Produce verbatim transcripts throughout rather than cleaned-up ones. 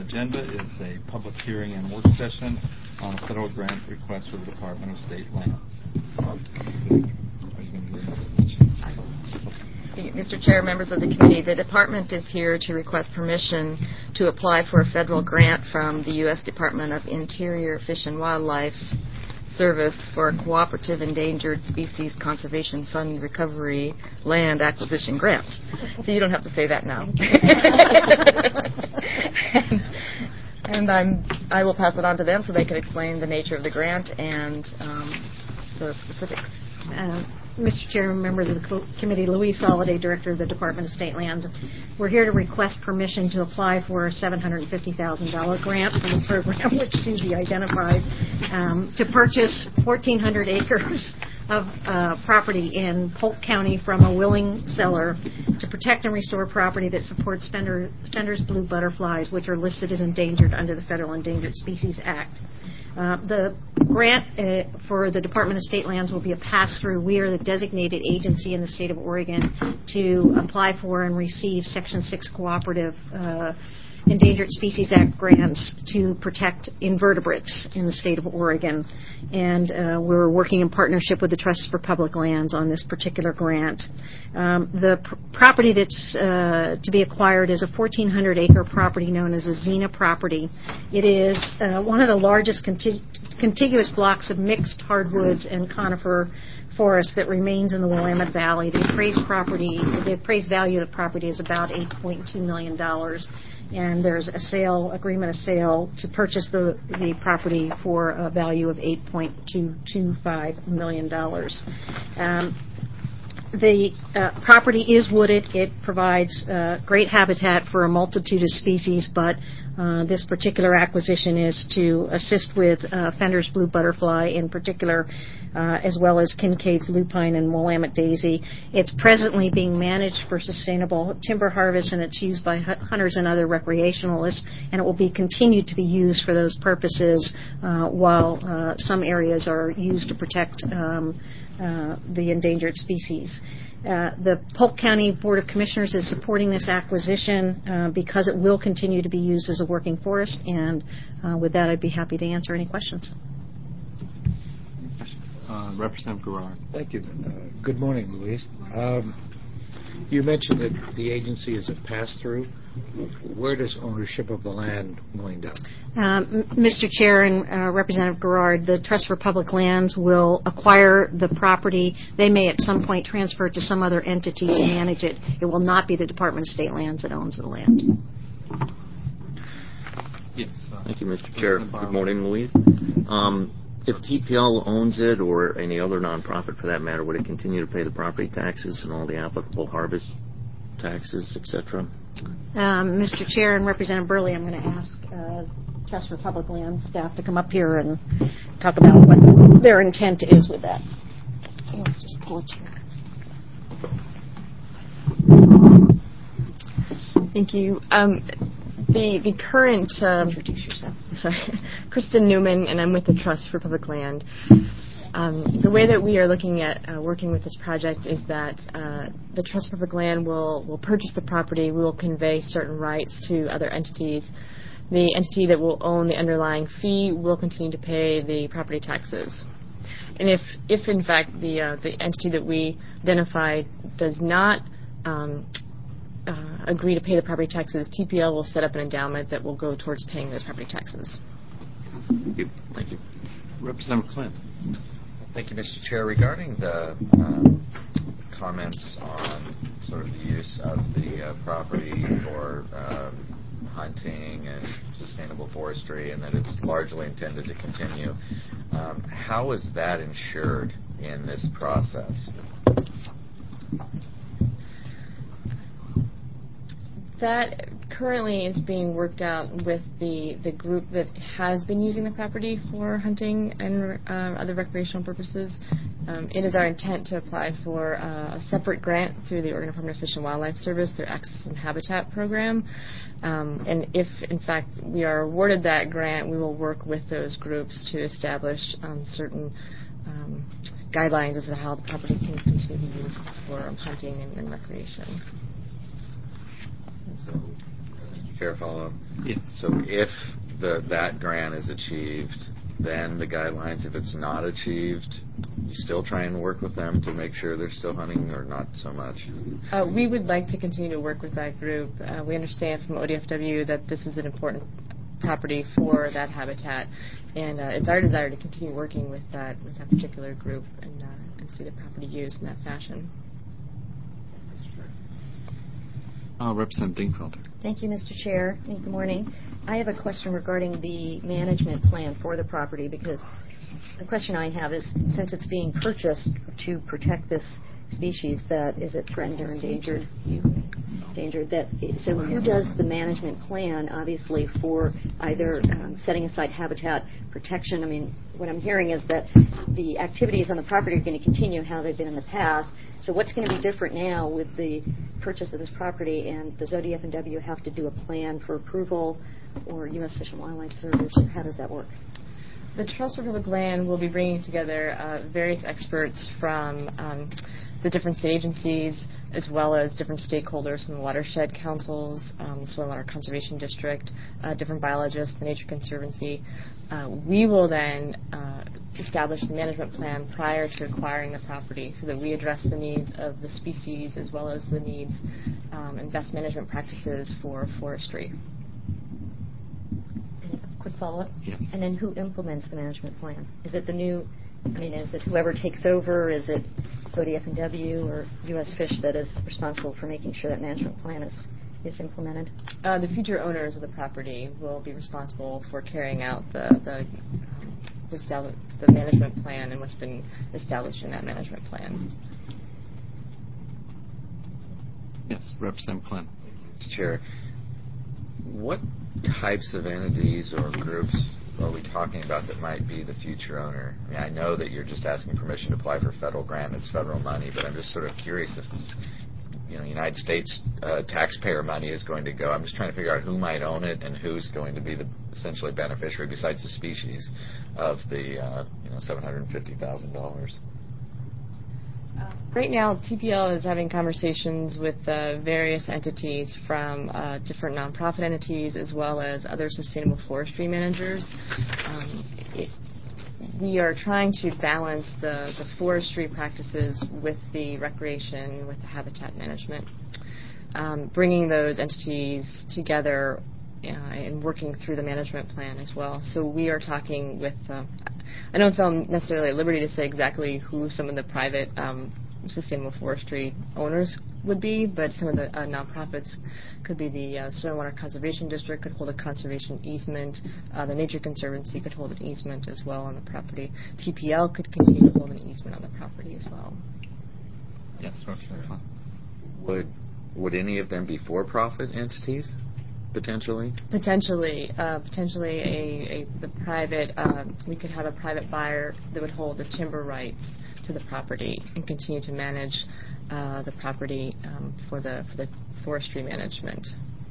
agenda is a public hearing and work session on a federal grant request for the Department of State Lands. Mister Chair, members of the committee, the department is here to request permission to apply for a federal grant from the U S Department of Interior Fish and Wildlife Service for a cooperative endangered species conservation fund recovery land acquisition grant. So you don't have to say that now. and I'm, I will pass it on to them so they can explain the nature of the grant and um, the specifics. Uh, Mister Chair, members of the co- committee, Louise Soliday, Director of the Department of State Lands. We're here to request permission to apply for a seven hundred fifty thousand dollars grant from the program, which Susie identified, um, to purchase fourteen hundred acres of uh, property in Polk County from a willing seller to protect and restore property that supports Fender, Fender's blue butterflies, which are listed as endangered under the Federal Endangered Species Act. Uh, the grant uh, for the Department of State Lands will be a pass-through. We are the designated agency in the state of Oregon to apply for and receive Section six cooperative uh, Endangered Species Act grants to protect invertebrates in the state of Oregon. And uh, we're working in partnership with the Trust for Public Lands on this particular grant. Um, the pr- property that's uh, to be acquired is a fourteen hundred acre property known as a Xena property. It is uh, one of the largest conti- contiguous blocks of mixed hardwoods and conifer forest that remains in the Willamette Valley. The appraised property, the appraised value of the property is about eight point two million dollars. And there's a sale, agreement of sale to purchase the, the property for a value of eight point two two five million dollars. Um, the uh, property is wooded. It provides uh, great habitat for a multitude of species, but uh, this particular acquisition is to assist with uh, Fender's blue butterfly in particular, uh, as well as Kincaid's lupine and Willamette daisy. It's presently being managed for sustainable timber harvest, and it's used by hunters and other recreationalists, and it will be continued to be used for those purposes uh, while uh, some areas are used to protect um, uh, the endangered species. Uh, the Polk County Board of Commissioners is supporting this acquisition uh, because it will continue to be used as a working forest, and uh, with that I'd be happy to answer any questions. Uh, Representative Garrard. Thank you. Uh, good morning, Louise. Um, you mentioned that the agency is a pass-through. Where does ownership of the land wind up? Um, Mister Chair and uh, Representative Garrard, the Trust for Public Lands will acquire the property. They may at some point transfer it to some other entity to manage it. It will not be the Department of State Lands that owns the land. Yes. Uh, Thank you, Mister Chair. Good morning, Louise. Um, If T P L owns it, or any other nonprofit for that matter, would it continue to pay the property taxes and all the applicable harvest taxes, et cetera? Um, Mister Chair and Representative Burley, I'm going to ask uh, Trust for Public Lands staff to come up here and talk about what their intent is with that. Oh, just pull a chair. Thank you. Um, The, the current, um, Introduce yourself. Sorry, Kristen Newman, and I'm with the Trust for Public Land. Um, the way that we are looking at uh, working with this project is that uh, the Trust for Public Land will, will purchase the property. We will convey certain rights to other entities. The entity that will own the underlying fee will continue to pay the property taxes. And if, if in fact, the, uh, the entity that we identified does not um, Uh, agree to pay the property taxes, T P L will set up an endowment that will go towards paying those property taxes. Thank you. Thank you. Representative Clint. Thank you, Mister Chair. Regarding the um, comments on sort of the use of the uh, property for um, hunting and sustainable forestry, and that it's largely intended to continue, um, how is that ensured in this process? That currently is being worked out with the, the group that has been using the property for hunting and uh, other recreational purposes. Um, it is our intent to apply for uh, a separate grant through the Oregon Department of Fish and Wildlife Service, their Access and Habitat program. Um, and if, in fact, we are awarded that grant, we will work with those groups to establish um, certain um, guidelines as to how the property can continue to be used for um, hunting and, and recreation. So, Fair follow-up? Yes. So if the, that grant is achieved, then the guidelines, if it's not achieved, you still try and work with them to make sure they're still hunting, or not so much? Uh, we would like to continue to work with that group. Uh, we understand from O D F W that this is an important property for that habitat, and uh, it's our desire to continue working with that with that particular group and, uh, and see the property used in that fashion. Uh, Representative Dingfelder. Thank you, Mister Chair. Good morning. I have a question regarding the management plan for the property, because the question I have is, since it's being purchased to protect this species that is it threatened or endangered, endangered that so who does the management plan, obviously, for either um, setting aside habitat protection? I mean, what I'm hearing is that the activities on the property are going to continue how they've been in the past. So what's going to be different now with the purchase of this property, and does O D F W have to do a plan for approval, or U S Fish and Wildlife Service? How does that work? The Trust for Public Land will be bringing together uh, various experts from um, the different state agencies, as well as different stakeholders from the watershed councils, um, the Soil and Water Conservation District, uh, different biologists, the Nature Conservancy. Uh, we will then uh, establish the management plan prior to acquiring the property, so that we address the needs of the species as well as the needs um, and best management practices for forestry. Quick follow-up? Yes. And then who implements the management plan? Is it the new, I mean, is it whoever takes over? Is it O D F W or U S Fish that is responsible for making sure that management plan is, is implemented? Uh, the future owners of the property will be responsible for carrying out the, the, um, the, stal- the management plan and what's been established in that management plan. Yes, Representative Glenn. Mister Chair, what types of entities or groups are we talking about that might be the future owner? I mean, I know that you're just asking permission to apply for federal grant. It's federal money, but I'm just sort of curious if, you know, United States uh, taxpayer money is going to go. I'm just trying to figure out who might own it and who's going to be the essentially beneficiary besides the species of the, uh, you know, seven hundred fifty thousand dollars. Right now, T P L is having conversations with uh, various entities from uh, different nonprofit entities as well as other sustainable forestry managers. Um, it, we are trying to balance the, the forestry practices with the recreation, with the habitat management, um, bringing those entities together uh, and working through the management plan as well. So we are talking with, uh, I don't feel I'm necessarily at liberty to say exactly who some of the private um, sustainable forestry owners would be, but some of the uh, nonprofits could be the uh, Soil and Water Conservation District could hold a conservation easement. Uh, the Nature Conservancy could hold an easement as well on the property. T P L could continue to hold an easement on the property as well. Yes, Representative Glenn. Would would any of them be for-profit entities, potentially? Potentially, uh, potentially a, a the private. Uh, we could have a private buyer that would hold the timber rights to the property and continue to manage uh, the property um, for the for the forestry management.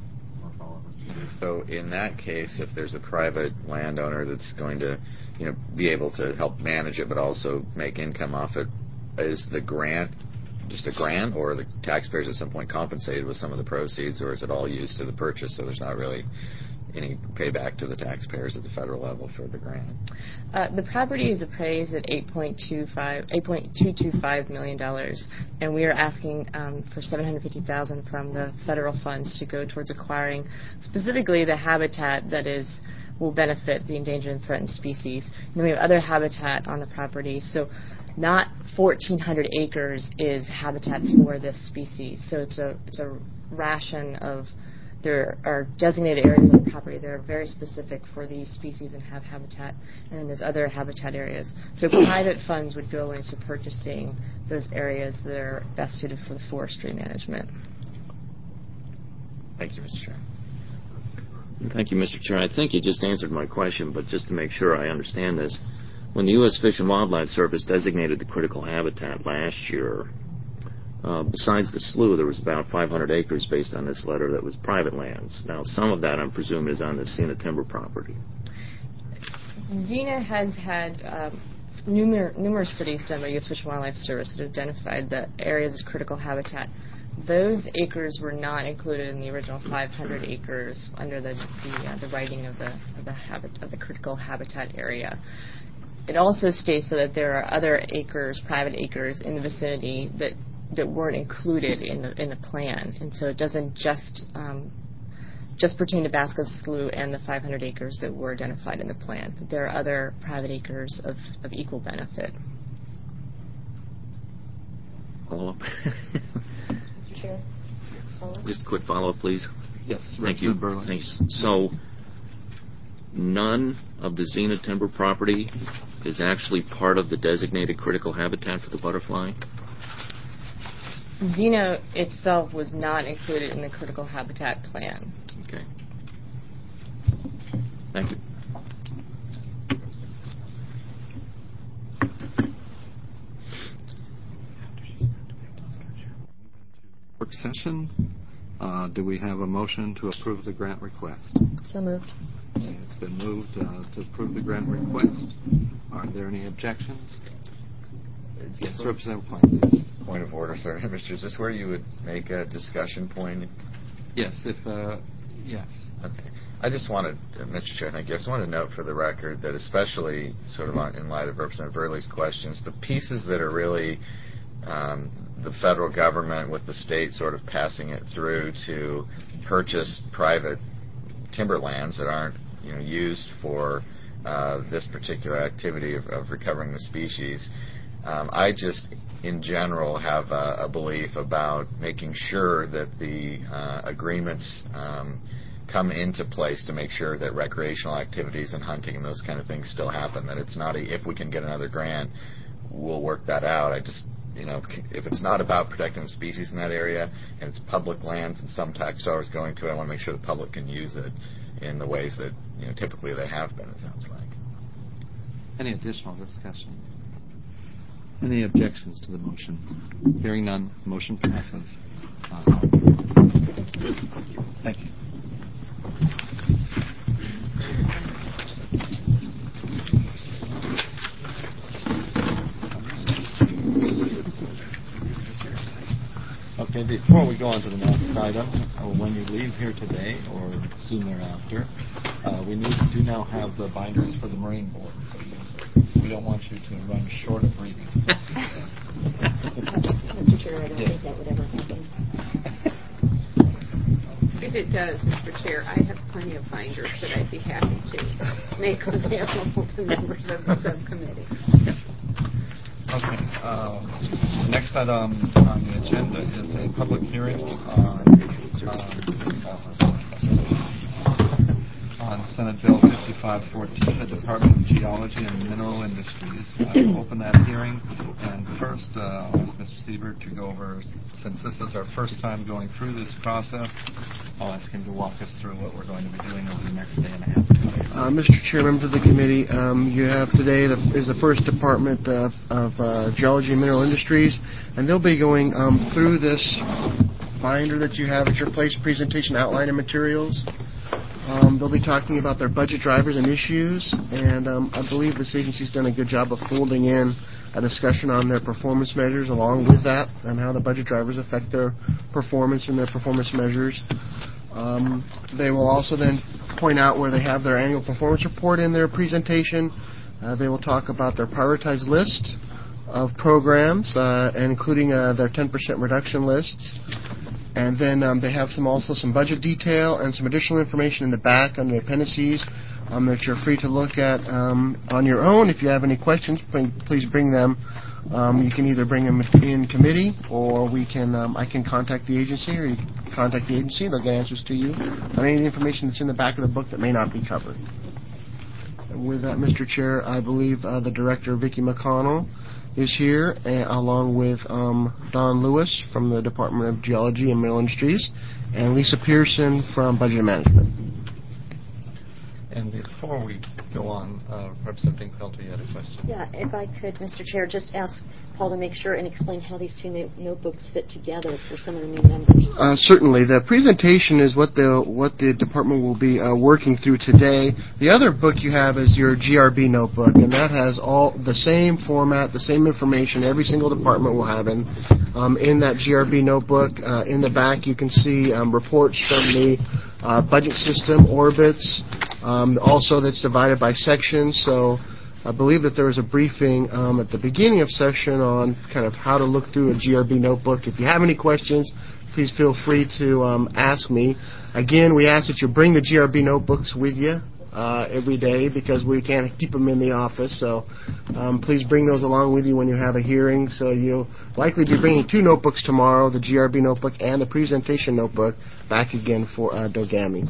So in that case, if there's a private landowner that's going to, you know, be able to help manage it but also make income off it, is the grant just a grant, or are the taxpayers at some point compensated with some of the proceeds, or is it all used to the purchase, so there's not really any payback to the taxpayers at the federal level for the grant? Uh, the property is appraised at eight point two five million dollars, and we are asking um, for seven hundred fifty thousand dollars from the federal funds to go towards acquiring specifically the habitat that is will benefit the endangered and threatened species. And then we have other habitat on the property, so not fourteen hundred acres is habitat for this species. So it's a it's a ration of, there are designated areas on the property that are very specific for these species and have habitat, and then there's other habitat areas. So private funds would go into purchasing those areas that are best suited for the forestry management. Thank you, Mister Chair. Thank you, Mister Chair. I think you just answered my question, but just to make sure I understand this, when the U S Fish and Wildlife Service designated the critical habitat last year, uh, besides the slough, there was about five hundred acres based on this letter that was private lands. Now, some of that, I'm presuming, is on the Cena Timber property. Xena has had um, numer- numerous studies done by U S Fish and Wildlife Service that have identified the areas as critical habitat. those acres were not included in the original five hundred acres under the the, uh, the writing of the of the habit of the critical habitat area. It also states that there are other acres, private acres, in the vicinity that that weren't included in the in the plan, and so it doesn't just um, just pertain to Bascom Slough and the five hundred acres that were identified in the plan. But there are other private acres of, of equal benefit. Follow-up? Mister Chair? Follow-up? Just a quick follow-up, please. Yes, Thank you. Representative Burley. Thanks. So, none of the Xena timber property is actually part of the designated critical habitat for the butterfly? Xena itself was not included in the critical habitat plan. Okay. Thank you. Work session. Uh, do we have a motion to approve the grant request? So moved. Okay, it's been moved uh, to approve the grant request. Are there any objections? Yes, Representative Klein, please. Point of order, sir. Mister Is this where you would make a discussion point? Yes, if, uh, yes. Okay. I just wanted, uh, Mister Chair, thank you. I just wanted to note for the record that especially sort of on, in light of Representative Burley's questions, the pieces that are really um, the federal government with the state sort of passing it through to purchase private timberlands that aren't, you know, used for uh, this particular activity of, of recovering the species. Um, I just, in general, have a, a belief about making sure that the uh, agreements um, come into place to make sure that recreational activities and hunting and those kind of things still happen. That it's not a, if we can get another grant, we'll work that out. I just, you know, if it's not about protecting the species in that area and it's public lands and some tax dollars going to it, I want to make sure the public can use it in the ways that, you know, typically they have been, it sounds like. Any additional discussion? Any objections to the motion? Hearing none, motion passes. Uh, Thank you. Okay, before we go on to the next item, or when you leave here today or soon thereafter, uh, we need do now have the binders for the Marine Board, so we don't want you to run short of reading. Mister Chair, I don't Yes. think that would ever happen. If it does, Mister Chair, I have plenty of binders that I'd be happy to make available to members of the subcommittee. Okay. Um, the next item on the agenda is a public hearing on um, on Senate Bill fifty-five fourteen, the Department of Geology and Mineral Industries. I will open that hearing, and first uh, I'll ask Mister Siebert to go over, since this is our first time going through this process, I'll ask him to walk us through what we're going to be doing over the next day and a half. Uh, Mister Chair, members of the committee, um, you have today the, is the first Department of, of uh, Geology and Mineral Industries, and they'll be going um, through this binder that you have at your place, presentation outline and materials. Um, they'll be talking about their budget drivers and issues, and um, I believe this agency's done a good job of folding in a discussion on their performance measures along with that and how the budget drivers affect their performance and their performance measures. Um, they will also then point out where they have their annual performance report in their presentation. Uh, they will talk about their prioritized list of programs, uh, including uh, their ten percent reduction lists. And then um, they have some also some budget detail and some additional information in the back on the appendices um, that you're free to look at um, on your own. If you have any questions, bring, please bring them. Um, you can either bring them in committee, or we can um, I can contact the agency, or you can contact the agency. They'll get answers to you on any of the information that's in the back of the book that may not be covered. And with that, Mister Chair, I believe uh, the director, Vicki McConnell, is here, uh, along with um, Don Lewis from the Department of Geology and Mineral Industries, and Lisa Pearson from Budget and Management. And before we go on, uh, Representative Felter, you had a question. Yeah, if I could, Mister Chair, just ask Paul to make sure and explain how these two no- notebooks fit together for some of the new members. Uh, certainly. The presentation is what the what the department will be uh, working through today. The other book you have is your G R B notebook, and that has all the same format, the same information every single department will have in um, in that G R B notebook. Uh, in the back, you can see um, reports from the uh, budget system, Orbitz. Um, also, that's divided by sections. So I believe that there was a briefing um, at the beginning of session on kind of how to look through a G R B notebook. If you have any questions, please feel free to um, ask me. Again, we ask that you bring the G R B notebooks with you uh, every day because we can't keep them in the office. So um, please bring those along with you when you have a hearing. So you'll likely be bringing two notebooks tomorrow, the G R B notebook and the presentation notebook, back again for uh, Dogami.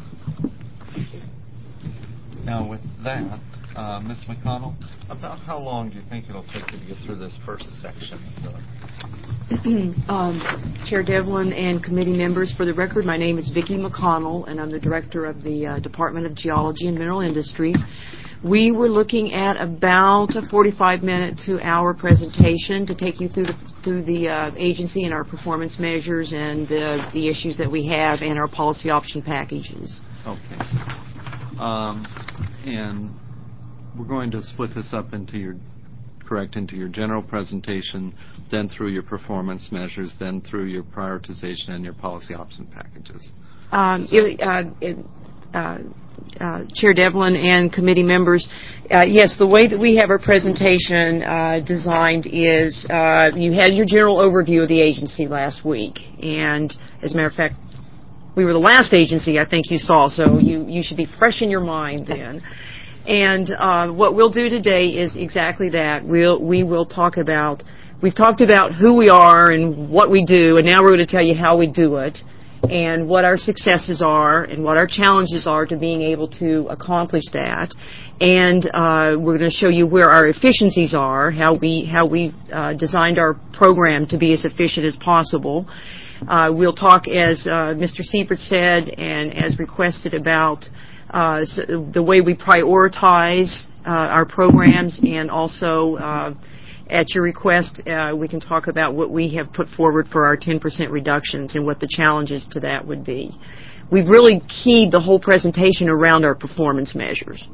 Now, with that, uh, Mister McConnell, about how long do you think it'll take you to get through this first section of the um, Chair Devlin and committee members, for the record, my name is Vicki McConnell, and I'm the director of the uh, Department of Geology and Mineral Industries. We were looking at about a forty-five minute to hour presentation to take you through the, through the uh, agency and our performance measures and the, the issues that we have and our policy option packages. Okay. Um, and we're going to split this up into your, correct, into your general presentation, then through your performance measures, then through your prioritization and your policy option packages. Um, it, uh, it, uh, uh, Chair Devlin and committee members, uh, yes, the way that we have our presentation uh, designed is uh, you had your general overview of the agency last week, and as a matter of fact, we were the last agency I think you saw, so you, you should be fresh in your mind then. And uh, what we'll do today is exactly that. We'll, we will talk about, we've talked about who we are and what we do, and now we're going to tell you how we do it and what our successes are and what our challenges are to being able to accomplish that. And uh, we're going to show you where our efficiencies are, how we how we've uh, designed our program to be as efficient as possible. Uh, we'll talk, as uh, Mister Siebert said, and as requested, about uh, the way we prioritize uh, our programs, and also, uh, at your request, uh, we can talk about what we have put forward for our ten percent reductions and what the challenges to that would be. We've really keyed the whole presentation around our performance measures.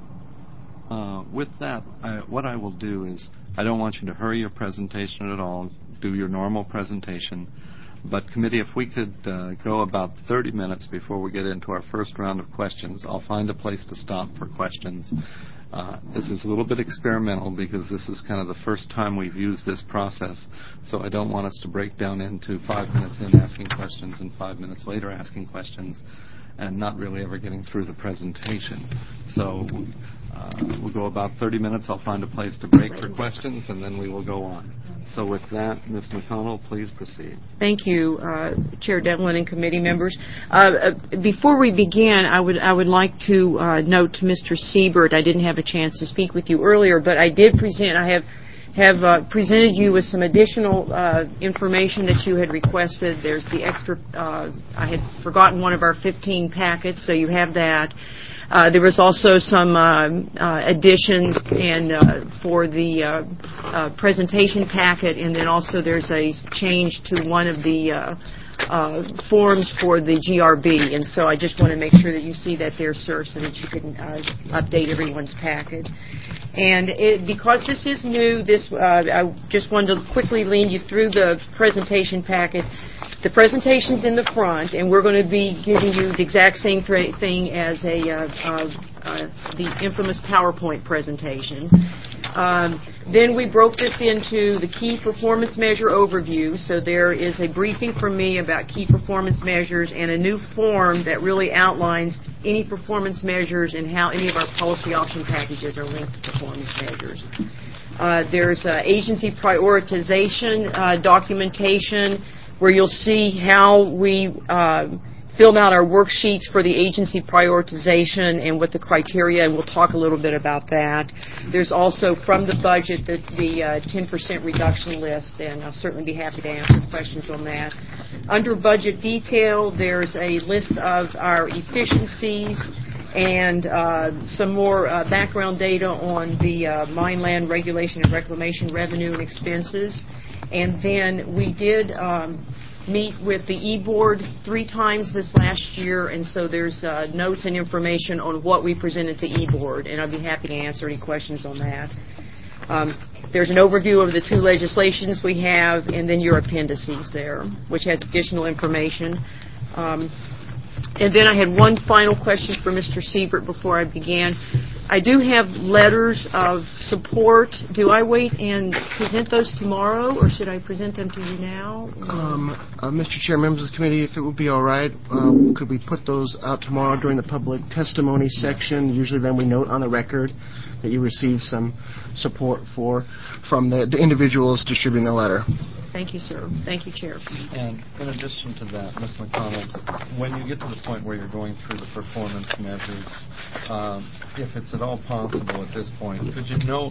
Uh, with that, I, what I will do is, I don't want you to hurry your presentation at all. Do your normal presentation. But committee, if we could uh, go about thirty minutes before we get into our first round of questions, I'll find a place to stop for questions. Uh, this is a little bit experimental because this is kind of the first time we've used this process, so I don't want us to break down into five minutes in asking questions and five minutes later asking questions and not really ever getting through the presentation. So uh, we'll go about thirty minutes. I'll find a place to break for questions, and then we will go on. So with that, Miz McConnell, please proceed. Thank you, uh, Chair Devlin and committee members. Uh, uh, before we begin, I would I would like to uh, note to Mister Siebert, I didn't have a chance to speak with you earlier, but I did present. I have have uh, presented you with some additional uh, information that you had requested. There's the extra. Uh, I had forgotten one of our fifteen packets, so you have that. Uh, there was also some uh, uh, additions and uh, for the uh, uh, presentation packet, and then also there's a change to one of the uh, uh, forms for the G R B. And so I just want to make sure that you see that there, sir, so that you can uh, update everyone's packet. And it, because this is new, this uh, I just wanted to quickly lead you through the presentation packet. The presentation's in the front, and we're going to be giving you the exact same th- thing as a uh, uh, uh, the infamous PowerPoint presentation. Um, then we broke this into the key performance measure overview. So there is a briefing from me about key performance measures and a new form that really outlines any performance measures and how any of our policy option packages are linked to performance measures. Uh, there's uh, agency prioritization uh, documentation, where you'll see how we uh, filled out our worksheets for the agency prioritization and what the criteria, and we'll talk a little bit about that. There's also from the budget the, the uh, ten percent reduction list, and I'll certainly be happy to answer questions on that. Under budget detail, there's a list of our efficiencies and uh, some more uh, background data on the uh, mine land regulation and reclamation revenue and expenses. And then we did um, meet with the E-Board three times this last year, and so there's uh, notes and information on what we presented to E-Board, and I'd be happy to answer any questions on that. Um, there's an overview of the two legislations we have, and then your appendices there, which has additional information. Um, and then I had one final question for Mister Siebert before I began. I do have letters of support. Do I wait and present those tomorrow, or should I present them to you now? Um, uh, Mister Chair, members of the committee, if it would be all right, uh, could we put those out tomorrow during the public testimony section? Usually then we note on the record that you received some support for from the, the individuals distributing the letter. Thank you, sir. Thank you, Chair. And in addition to that, Miz McConnell, when you get to the point where you're going through the performance measures, um, if it's at all possible at this point, could you note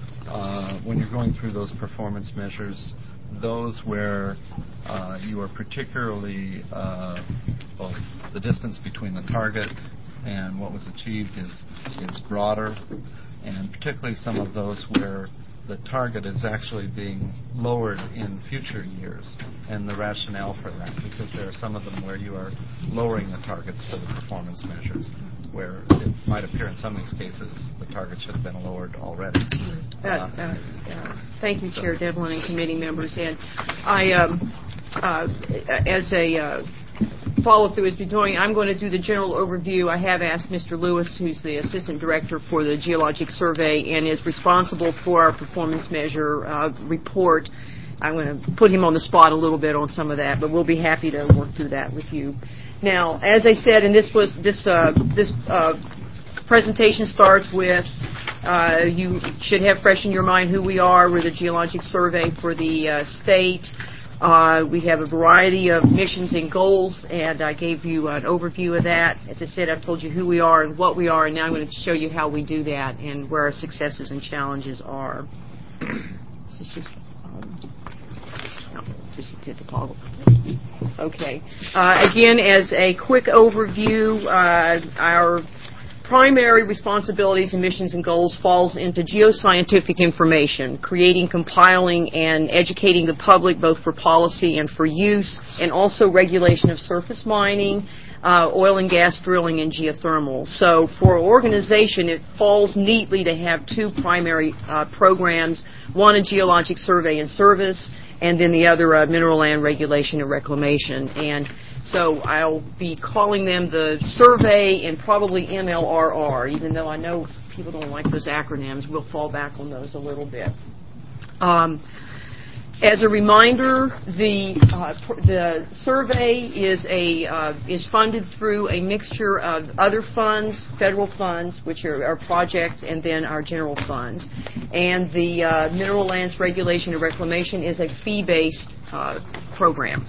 uh, when you're going through those performance measures, those where uh, you are particularly, uh, well, the distance between the target and what was achieved is is broader, and particularly some of those where the target is actually being lowered in future years, and the rationale for that, because there are some of them where you are lowering the targets for the performance measures, where it might appear in some of these cases the target should have been lowered already. Uh, uh, uh, thank you, so. Chair Devlin and committee members. And I, um, uh, as a uh, follow-through as we're doing, I'm going to do the general overview. I have asked Mister Lewis, who's the Assistant Director for the Geologic Survey and is responsible for our performance measure uh, report. I'm going to put him on the spot a little bit on some of that, but we'll be happy to work through that with you. Now, as I said, and this was this uh, this uh, presentation starts with uh, you should have fresh in your mind who we are. We're the Geologic Survey for the uh, state. Uh, we have a variety of missions and goals, and I gave you an overview of that. As I said, I've told you who we are and what we are, and now I'm going to show you how we do that and where our successes and challenges are. This is just, um, no, just hit the toggle. Okay. Uh, again, as a quick overview, uh, our primary responsibilities and missions and goals falls into geoscientific information, creating, compiling, and educating the public both for policy and for use, and also regulation of surface mining, uh, oil and gas drilling, and geothermal. So for an organization, it falls neatly to have two primary uh, programs, one a geologic survey and service, and then the other uh, mineral land regulation and reclamation. And so I'll be calling them the survey and probably M L R R, even though I know people don't like those acronyms. We'll fall back on those a little bit. Um, as a reminder, the uh, pr- the survey is a uh, is funded through a mixture of other funds, federal funds, which are our projects, and then our general funds. And the uh, Mineral Lands Regulation and Reclamation is a fee-based uh, program.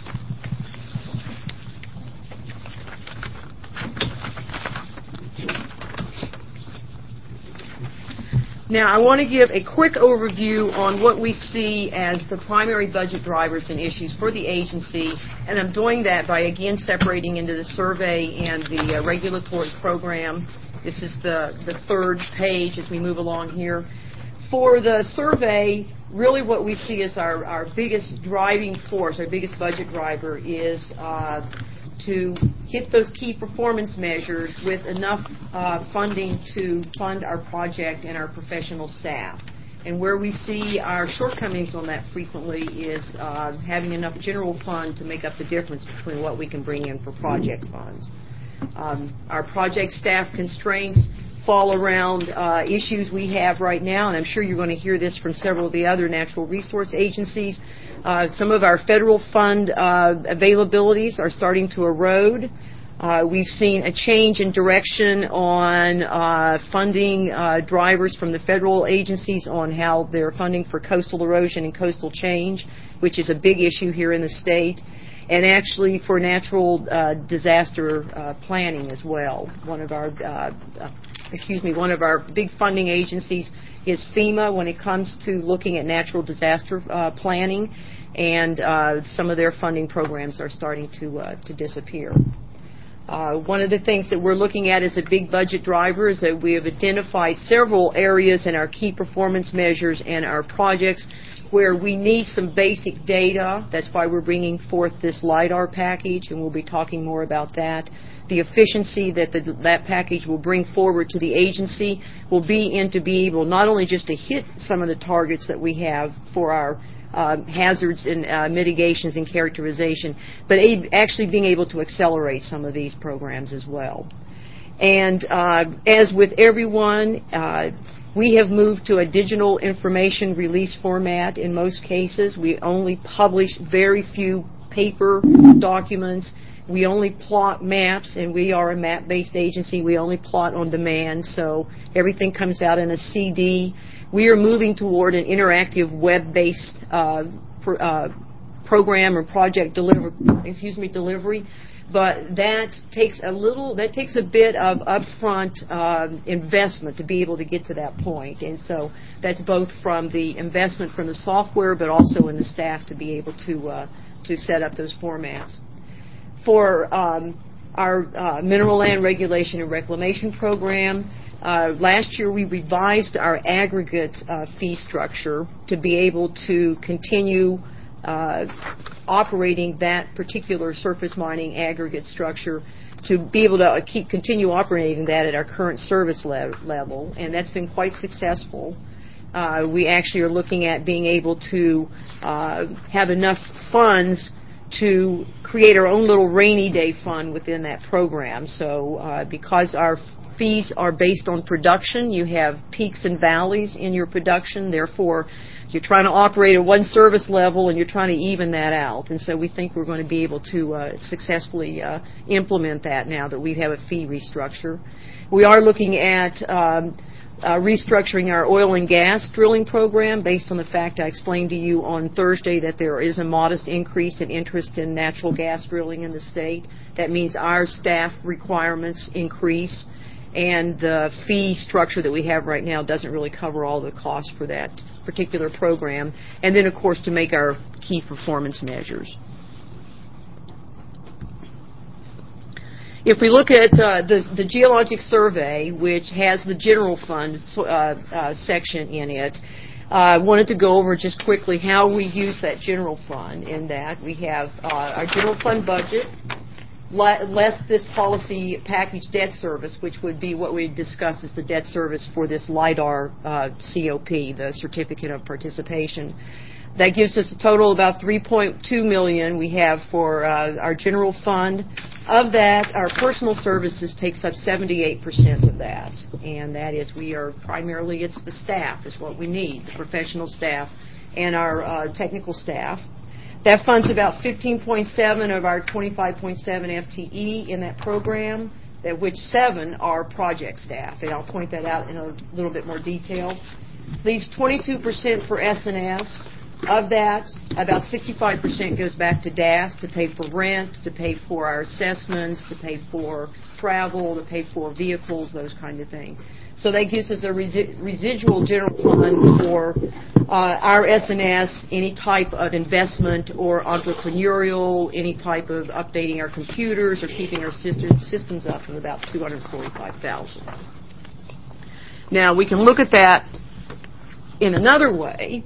Now, I want to give a quick overview on what we see as the primary budget drivers and issues for the agency, and I'm doing that by, again, separating into the survey and the uh, regulatory program. This is the, the third page as we move along here. For the survey, really what we see as our, our biggest driving force, our biggest budget driver is uh, to hit those key performance measures with enough uh, funding to fund our project and our professional staff. And where we see our shortcomings on that frequently is uh, having enough general fund to make up the difference between what we can bring in for project funds. Um, our project staff constraints fall around uh, issues we have right now, and I'm sure you're going to hear this from several of the other natural resource agencies. Uh, some of our federal fund uh, availabilities are starting to erode. Uh, we've seen a change in direction on uh, funding uh, drivers from the federal agencies on how they're funding for coastal erosion and coastal change, which is a big issue here in the state, and actually for natural uh, disaster uh, planning as well. One of our, uh, uh, excuse me, one of our big funding agencies is FEMA when it comes to looking at natural disaster uh, planning, and uh, some of their funding programs are starting to uh, to disappear. Uh, one of the things that we're looking at as a big budget driver is that we have identified several areas in our key performance measures and our projects where we need some basic data. That's why we're bringing forth this LIDAR package, and we'll be talking more about that. The efficiency that the, that package will bring forward to the agency will be in to be able not only just to hit some of the targets that we have for our uh, hazards and uh, mitigations and characterization, but a- actually being able to accelerate some of these programs as well. And uh, as with everyone, uh, we have moved to a digital information release format in most cases. We only publish very few paper documents. We only plot maps, and we are a map-based agency. We only plot on demand, so everything comes out in a C D. We are moving toward an interactive web-based uh, pr- uh, program or project deliver, excuse me, delivery. But that takes a little, that takes a bit of upfront uh, investment to be able to get to that point. And so that's both from the investment from the software, but also in the staff to be able to uh, to set up those formats. For um, our uh, mineral land regulation and reclamation program, uh, last year we revised our aggregate uh, fee structure to be able to continue uh, operating that particular surface mining aggregate structure, to be able to keep continue operating that at our current service le- level, and that's been quite successful. Uh, we actually are looking at being able to uh, have enough funds to create our own little rainy day fund within that program. So uh, because our fees are based on production, you have peaks and valleys in your production. Therefore, you're trying to operate at one service level and you're trying to even that out. And so we think we're going to be able to uh, successfully uh, implement that now that we have a fee restructure. We are looking at um, Uh, restructuring our oil and gas drilling program based on the fact I explained to you on Thursday that there is a modest increase in interest in natural gas drilling in the state. That means our staff requirements increase, and the fee structure that we have right now doesn't really cover all the costs for that particular program. And then, of course, to make our key performance measures. If we look at uh, the, the Geologic Survey, which has the general fund uh, uh, section in it, I uh, wanted to go over just quickly how we use that general fund. In that we have uh, our general fund budget, le- less this policy package debt service, which would be what we discussed as the debt service for this LIDAR uh, C O P, the Certificate of Participation. That gives us a total of about three point two million dollars we have for uh, our general fund. Of that, our personal services takes up seventy-eight percent of that. And that is, we are primarily, it's the staff is what we need, the professional staff and our uh, technical staff. That funds about fifteen point seven of our twenty-five point seven F T E in that program, that which seven are project staff. And I'll point that out in a little bit more detail. Leaves twenty-two percent for S and S. Of that, about sixty-five percent goes back to D A S to pay for rent, to pay for our assessments, to pay for travel, to pay for vehicles, those kind of things. So that gives us a resi- residual general fund for uh, our S and S, any type of investment or entrepreneurial, any type of updating our computers or keeping our system, systems up, of about two hundred forty-five thousand dollars. Now, we can look at that in another way.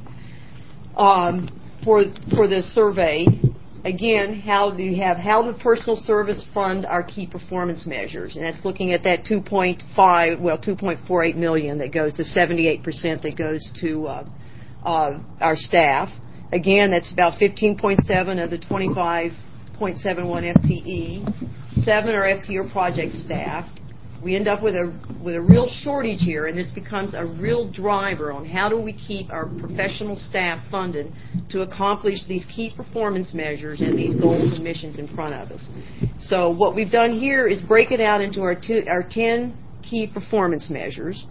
Um, for for this survey, again, how do you have how the personal service fund our key performance measures, and that's looking at that two point five, well, two point four eight million that goes to seventy-eight percent that goes to uh, uh, our staff. Again, that's about fifteen point seven of the twenty-five point seven one F T E. Seven are F T E or project staff. We end up with a with a real shortage here, and this becomes a real driver on how do we keep our professional staff funded to accomplish these key performance measures and these goals and missions in front of us. So what we've done here is break it out into our two, our ten key performance measures.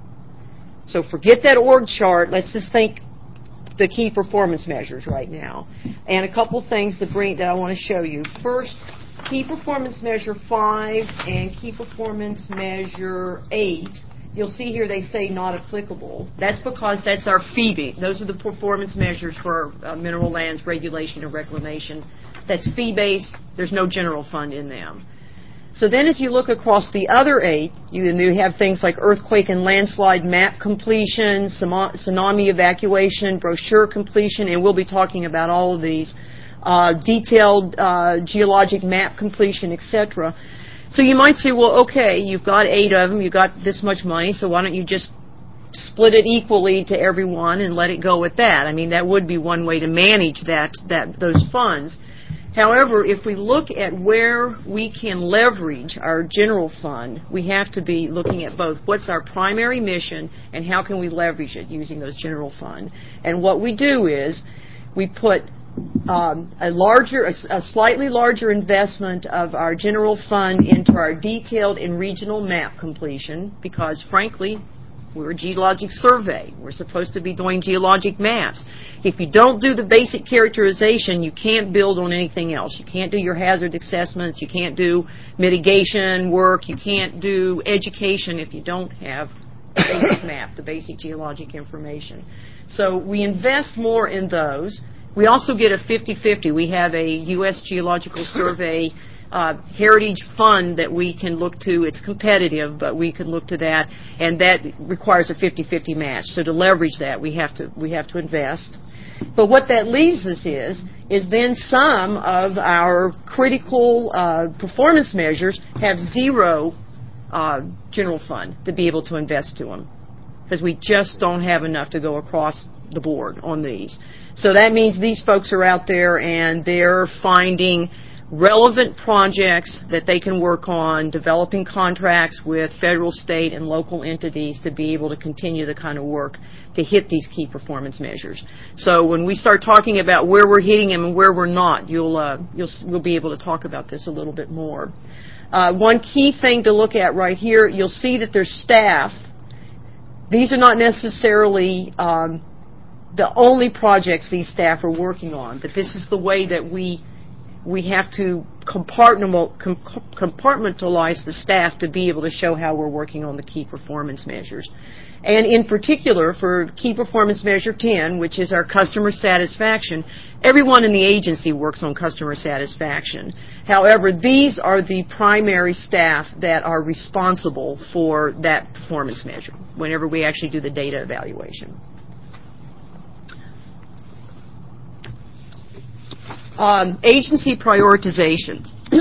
So forget that org chart. Let's just think the key performance measures right now, and a couple things that bring that I want to show you. First, Key Performance Measure five and Key Performance Measure eight, you'll see here they say not applicable. That's because that's our F E B. Those are the performance measures for uh, mineral lands regulation and reclamation. That's fee-based. There's no general fund in them. So then as you look across the other eight, you, you have things like earthquake and landslide map completion, tsunami evacuation, brochure completion, and we'll be talking about all of these, uh, detailed uh, geologic map completion, et cetera. So you might say, well, okay, you've got eight of them, you've got this much money, so why don't you just split it equally to everyone and let it go at that? I mean, that would be one way to manage that, that those funds. However, if we look at where we can leverage our general fund, we have to be looking at both what's our primary mission and how can we leverage it using those general fund. And what we do is we put um, a larger, a, a slightly larger investment of our general fund into our detailed and regional map completion because, frankly, we're a geologic survey. We're supposed to be doing geologic maps. If you don't do the basic characterization, you can't build on anything else. You can't do your hazard assessments. You can't do mitigation work. You can't do education if you don't have the basic map, the basic geologic information. So we invest more in those. We also get a fifty-fifty. We have a U S Geological Survey Uh, heritage fund that we can look to. It's competitive, but we can look to that, and that requires a fifty-fifty match. So to leverage that, we have to we have to invest. But what that leaves us is is then some of our critical uh, performance measures have zero uh, general fund to be able to invest to them because we just don't have enough to go across the board on these. So that means these folks are out there and they're finding relevant projects that they can work on, developing contracts with federal, state, and local entities to be able to continue the kind of work to hit these key performance measures. So when we start talking about where we're hitting them and where we're not, you'll, uh, you'll we'll be able to talk about this a little bit more. Uh, one key thing to look at right here, you'll see that there's staff. These are not necessarily um, the only projects these staff are working on, but this is the way that we we have to compartmentalize the staff to be able to show how we're working on the key performance measures. And in particular, for key performance measure ten, which is our customer satisfaction, everyone in the agency works on customer satisfaction. However, these are the primary staff that are responsible for that performance measure whenever we actually do the data evaluation. Um, agency prioritization.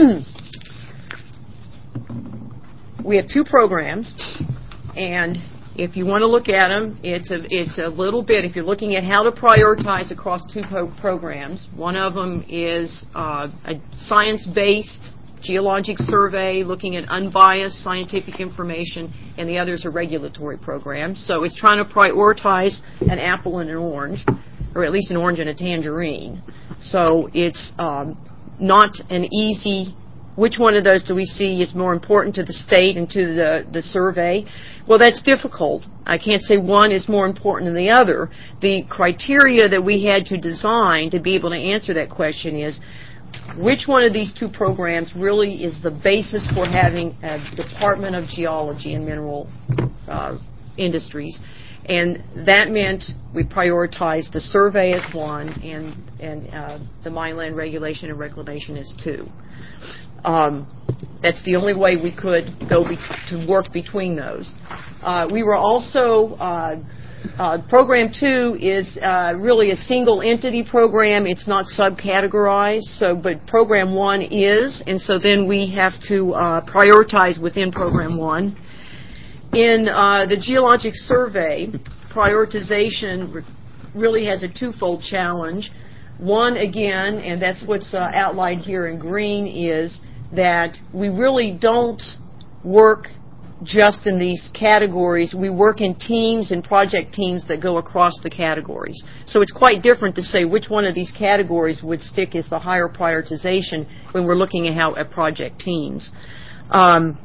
We have two programs, and if you want to look at them, it's a, it's a little bit, if you're looking at how to prioritize across two pro- programs, one of them is uh, a science-based geologic survey looking at unbiased scientific information, and the other is a regulatory program. So it's trying to prioritize an apple and an orange, or at least an orange and a tangerine. So it's um, not an easy, which one of those do we see is more important to the state and to the, the survey? Well, that's difficult. I can't say one is more important than the other. The criteria that we had to design to be able to answer that question is, which one of these two programs really is the basis for having a Department of Geology and Mineral uh, Industries? And that meant we prioritized the survey as one and, and uh, the mine land regulation and reclamation as two. Um, that's the only way we could go be- to work between those. Uh, we were also, uh, uh, program two is uh, really a single entity program. It's not subcategorized, so, but program one is, and so then we have to uh, prioritize within program one. In uh, the geologic survey, prioritization re- really has a twofold challenge. One, again, and that's what's uh, outlined here in green, is that we really don't work just in these categories. We work in teams and project teams that go across the categories. So it's quite different to say which one of these categories would stick as the higher prioritization when we're looking at how at project teams. Um,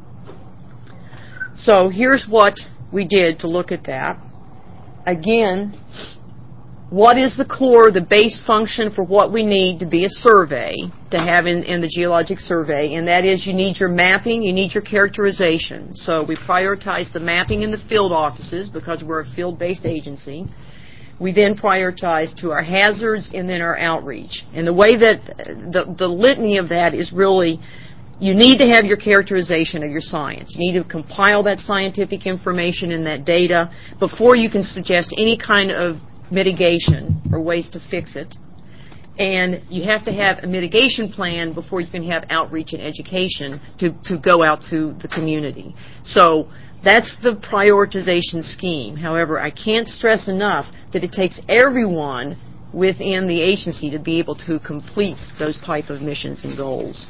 So here's what we did to look at that. Again, what is the core, the base function for what we need to be a survey, to have in, in the geologic survey? And that is, you need your mapping, you need your characterization. So we prioritize the mapping in the field offices because we're a field-based agency. We then prioritize to our hazards and then our outreach. And the way that, the, the litany of that is really you need to have your characterization of your science. You need to compile that scientific information and that data before you can suggest any kind of mitigation or ways to fix it. And you have to have a mitigation plan before you can have outreach and education to, to go out to the community. So that's the prioritization scheme. However, I can't stress enough that it takes everyone within the agency to be able to complete those type of missions and goals.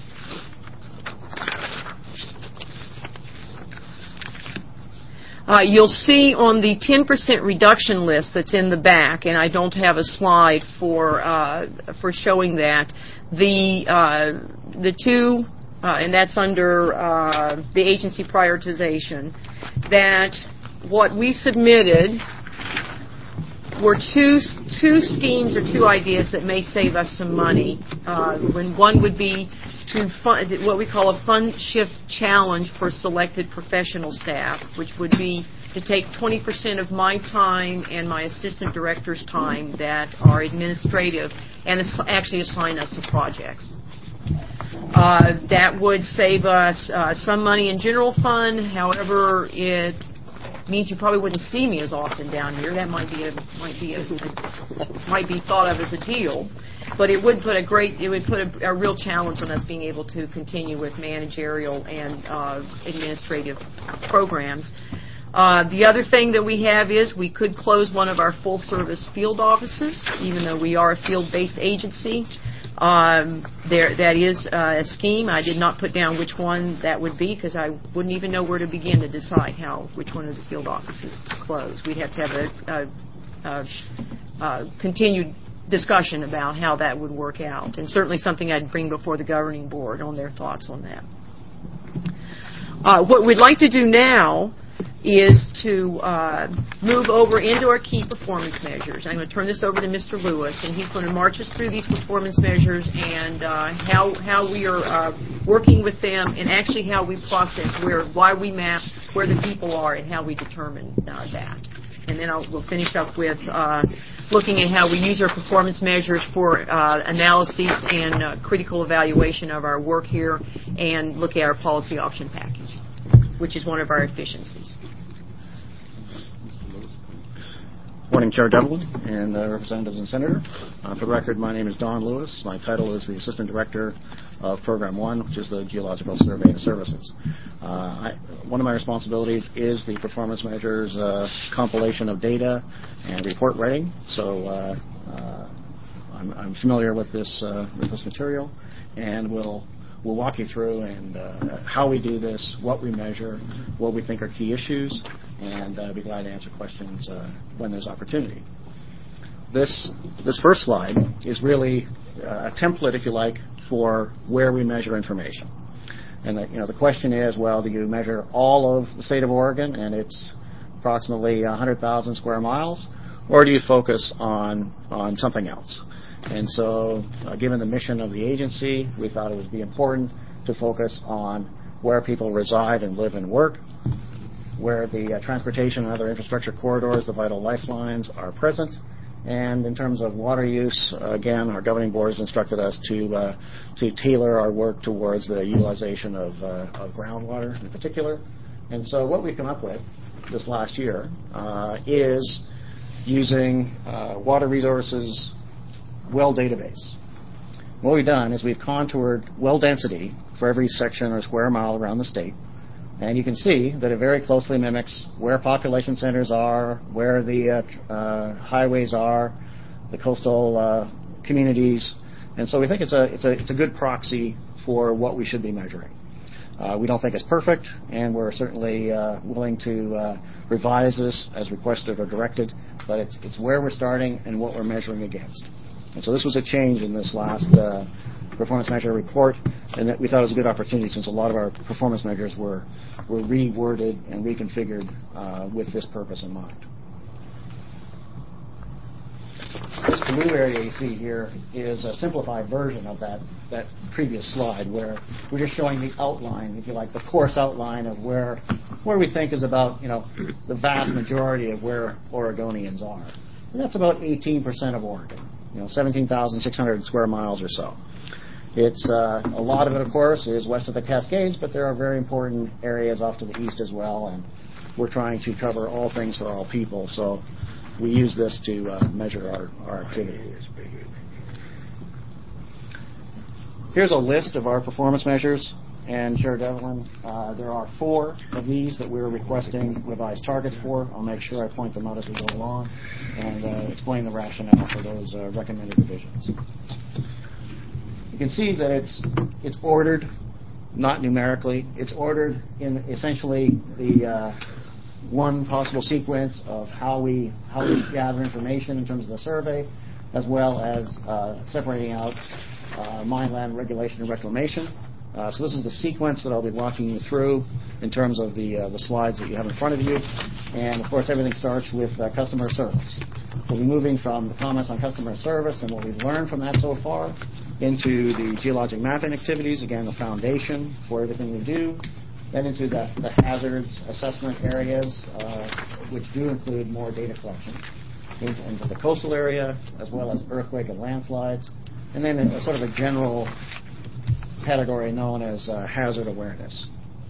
Uh, you'll see on the ten percent reduction list that's in the back, and I don't have a slide for uh, for showing that, the uh, the two, uh, and that's under uh, the agency prioritization, that what we submitted were two two schemes or two ideas that may save us some money. Uh, when one would be to fund what we call a fund shift challenge for selected professional staff, which would be to take twenty percent of my time and my assistant director's time that are administrative and ass- actually assign us to projects. Uh, that would save us uh, some money in general fund. However, it means you probably wouldn't see me as often down here. That might be a, might be a, might be thought of as a deal, but it would put a great it would put a, a real challenge on us being able to continue with managerial and uh, administrative programs. Uh, the other thing that we have is we could close one of our full-service field offices, even though we are a field-based agency. Um, there, that is uh, a scheme. I did not put down which one that would be because I wouldn't even know where to begin to decide how which one of the field offices to close. We'd have to have a, a, a, a continued discussion about how that would work out, and certainly something I'd bring before the governing board on their thoughts on that. Uh, what we'd like to do now is to uh, move over into our key performance measures. I'm going to turn this over to Mister Lewis, and he's going to march us through these performance measures and uh, how how we are uh, working with them, and actually how we process where why we map where the people are and how we determine uh, that. And then I'll, we'll finish up with uh, looking at how we use our performance measures for uh, analyses and uh, critical evaluation of our work here, and look at our policy option package, which is one of our efficiencies. Morning, Chair Devlin and uh, Representatives and Senator. Uh, for the record, my name is Don Lewis. My title is the Assistant Director of Program one, which is the Geological Survey and Services. Uh, I, one of my responsibilities is the performance measures uh, compilation of data and report writing. So uh, uh, I'm, I'm familiar with this uh, with this material, and we'll We'll walk you through and uh, how we do this, what we measure, what we think are key issues, and uh, be glad to answer questions uh, when there's opportunity. This this first slide is really uh, a template, if you like, for where we measure information. And the, you know, the question is, well, do you measure all of the state of Oregon, and it's approximately one hundred thousand square miles, or do you focus on on something else? And so, uh, given the mission of the agency, we thought it would be important to focus on where people reside and live and work, where the uh, transportation and other infrastructure corridors, the vital lifelines, are present. And in terms of water use, uh, again, our governing board has instructed us to uh, to tailor our work towards the utilization of, uh, of groundwater in particular. And so what we've come up with this last year uh, is using uh, water resources well database. What we've done is we've contoured well density for every section or square mile around the state, and you can see that it very closely mimics where population centers are, where the uh, uh, highways are, the coastal uh, communities, and so we think it's a it's a it's a good proxy for what we should be measuring. Uh, we don't think it's perfect, and we're certainly uh, willing to uh, revise this as requested or directed, but it's it's where we're starting and what we're measuring against. And so this was a change in this last uh, performance measure report, and that we thought it was a good opportunity since a lot of our performance measures were were reworded and reconfigured uh, with this purpose in mind. This blue area you see here is a simplified version of that, that previous slide, where we're just showing the outline, if you like, the course outline of where where we think is about, you know, the vast majority of where Oregonians are. And that's about eighteen percent of Oregon. You know, seventeen thousand six hundred square miles or so. It's uh, a lot of it, of course, is west of the Cascades, but there are very important areas off to the east as well, and we're trying to cover all things for all people. So we use this to uh, measure our, our activity. Here's a list of our performance measures, and Chair Devlin, uh, there are four of these that we're requesting revised targets for. I'll make sure I point them out as we go along and uh, explain the rationale for those uh, recommended revisions. You can see that it's it's ordered, not numerically. It's ordered in essentially the uh, one possible sequence of how we how we gather information in terms of the survey, as well as uh, separating out uh, mine land regulation and reclamation. Uh, so this is the sequence that I'll be walking you through in terms of the uh, the slides that you have in front of you. And, of course, everything starts with uh, customer service. We'll be moving from the comments on customer service and what we've learned from that so far into the geologic mapping activities, again, the foundation for everything we do, then into the, the hazards assessment areas, uh, which do include more data collection, into, into the coastal area, as well as earthquake and landslides, and then a, a sort of a general category known as uh, hazard awareness.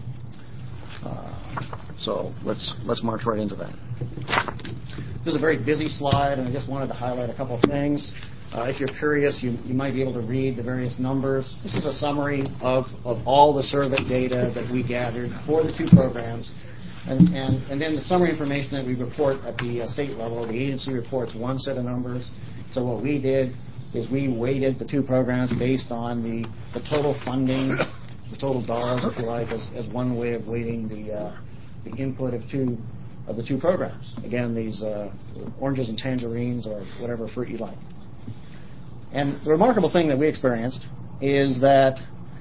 Uh, so let's let's march right into that. This is a very busy slide, and I just wanted to highlight a couple of things. Uh, if you're curious, you, you might be able to read the various numbers. This is a summary of, of all the survey data that we gathered for the two programs, and, and, and then the summary information that we report at the uh, state level. The agency reports one set of numbers. So what we did is we weighted the two programs based on the, the total funding, the total dollars, if you like, as, as one way of weighting the, uh, the input of two of the two programs. Again, these uh, oranges and tangerines or whatever fruit you like. And the remarkable thing that we experienced is that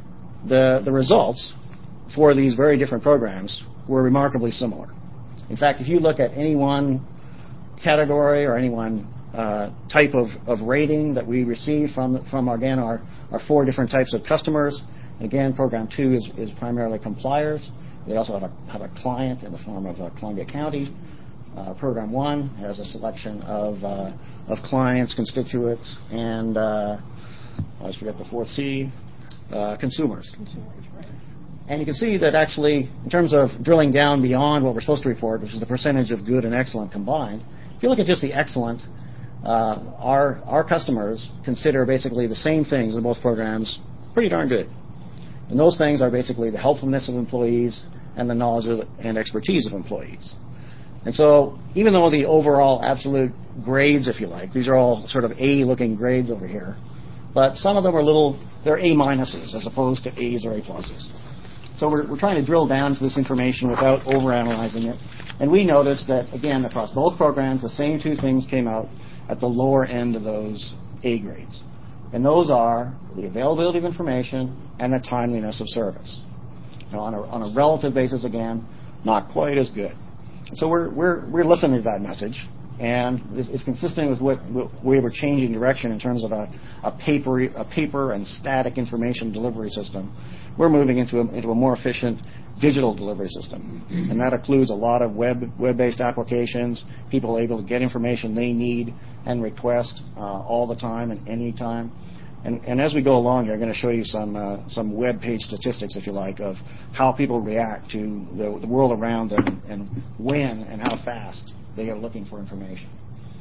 the the results for these very different programs were remarkably similar. In fact, if you look at any one category or any one uh, type of, of rating that we receive from, from again, our, our four different types of customers, and again, Program two is, is primarily compliers. They also have a, have a client in the form of uh, Columbia County. Uh, Program one has a selection of uh, of clients, constituents, and uh, I always forget the fourth C, uh, consumers. Consumers, right. And you can see that actually, in terms of drilling down beyond what we're supposed to report, which is the percentage of good and excellent combined, if you look at just the excellent, uh, our our customers consider basically the same things in both programs pretty darn good. And those things are basically the helpfulness of employees and the knowledge of, and expertise of employees. And so even though the overall absolute grades, if you like, these are all sort of A-looking grades over here, but some of them are little, they're A minuses as opposed to A's or A pluses. So we're, we're trying to drill down to this information without overanalyzing it. And we noticed that, again, across both programs, the same two things came out at the lower end of those A grades. And those are the availability of information and the timeliness of service. Now, on a, on a relative basis, again, not quite as good. So we're we're we're listening to that message, and it's, it's consistent with what, what we were changing direction in terms of a, a paper a paper and static information delivery system. We're moving into a, into a more efficient digital delivery system, and that includes a lot of web web-based applications. People are able to get information they need and request uh, all the time and any time. And, and as we go along here, I'm going to show you some uh, some web page statistics, if you like, of how people react to the, the world around them and when and how fast they are looking for information.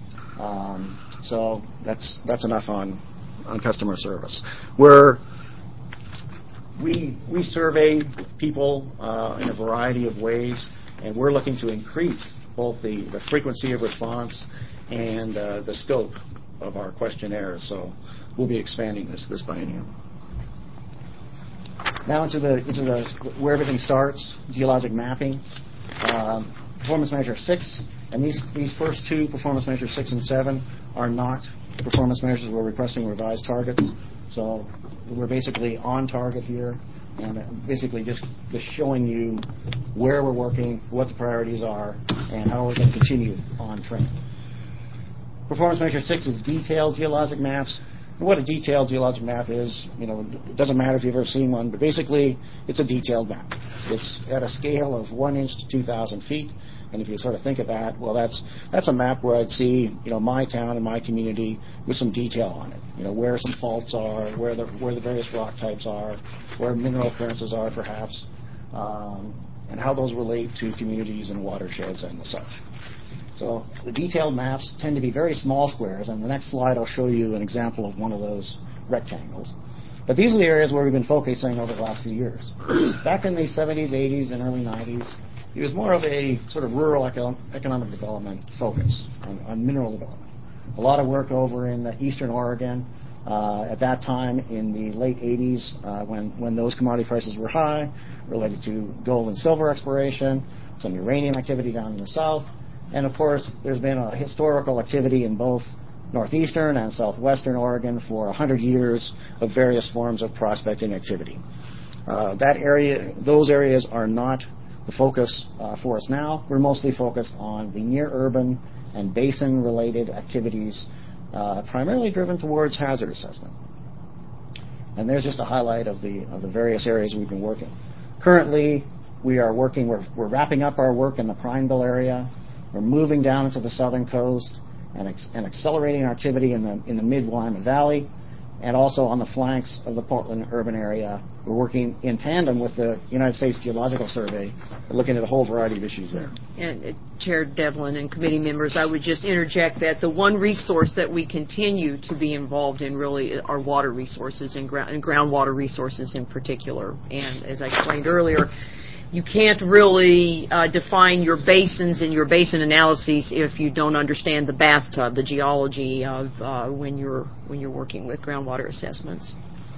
Um, so that's that's enough on on customer service. We're we we survey people uh, in a variety of ways, and we're looking to increase both the, the frequency of response and uh, the scope of our questionnaires. So we'll be expanding this this biennium. Now into the into the where everything starts, geologic mapping, um, performance measure six, and these these first two, performance measure six and seven, are not performance measures. We're requesting revised targets, so we're basically on target here, and basically just just showing you where we're working, what the priorities are, and how we're going to continue on trend. Performance measure six is detailed geologic maps. What a detailed geologic map is, you know, it doesn't matter if you've ever seen one, but basically it's a detailed map. It's at a scale of one inch to two thousand feet, and if you sort of think of that, well, that's that's a map where I'd see, you know, my town and my community with some detail on it. You know, where some faults are, where the where the various rock types are, where mineral occurrences are, perhaps, um, and how those relate to communities and watersheds and the such. So the detailed maps tend to be very small squares, and the next slide I'll show you an example of one of those rectangles. But these are the areas where we've been focusing over the last few years. Back in the seventies, eighties, and early nineties, it was more of a sort of rural eco- economic development focus on, on mineral development. A lot of work over in uh, eastern Oregon uh, at that time in the late eighties uh, when, when those commodity prices were high, related to gold and silver exploration, some uranium activity down in the south. And, of course, there's been a historical activity in both northeastern and southwestern Oregon for one hundred years of various forms of prospecting activity. Uh, that area, those areas are not the focus uh, for us now. We're mostly focused on the near-urban and basin-related activities, uh, primarily driven towards hazard assessment. And there's just a highlight of the of the various areas we've been working. Currently, we are working, we're, we're wrapping up our work in the Prineville area. We're moving down into the southern coast and, ex- and accelerating our activity in the in the mid-Willamette Valley, and also on the flanks of the Portland urban area. We're working in tandem with the United States Geological Survey, looking at a whole variety of issues there. And uh, Chair Devlin and committee members, I would just interject that the one resource that we continue to be involved in really are water resources and, ground, and groundwater resources in particular. And as I explained earlier, you can't really uh, define your basins and your basin analyses if you don't understand the bathtub, the geology of uh, when you're when you're working with groundwater assessments.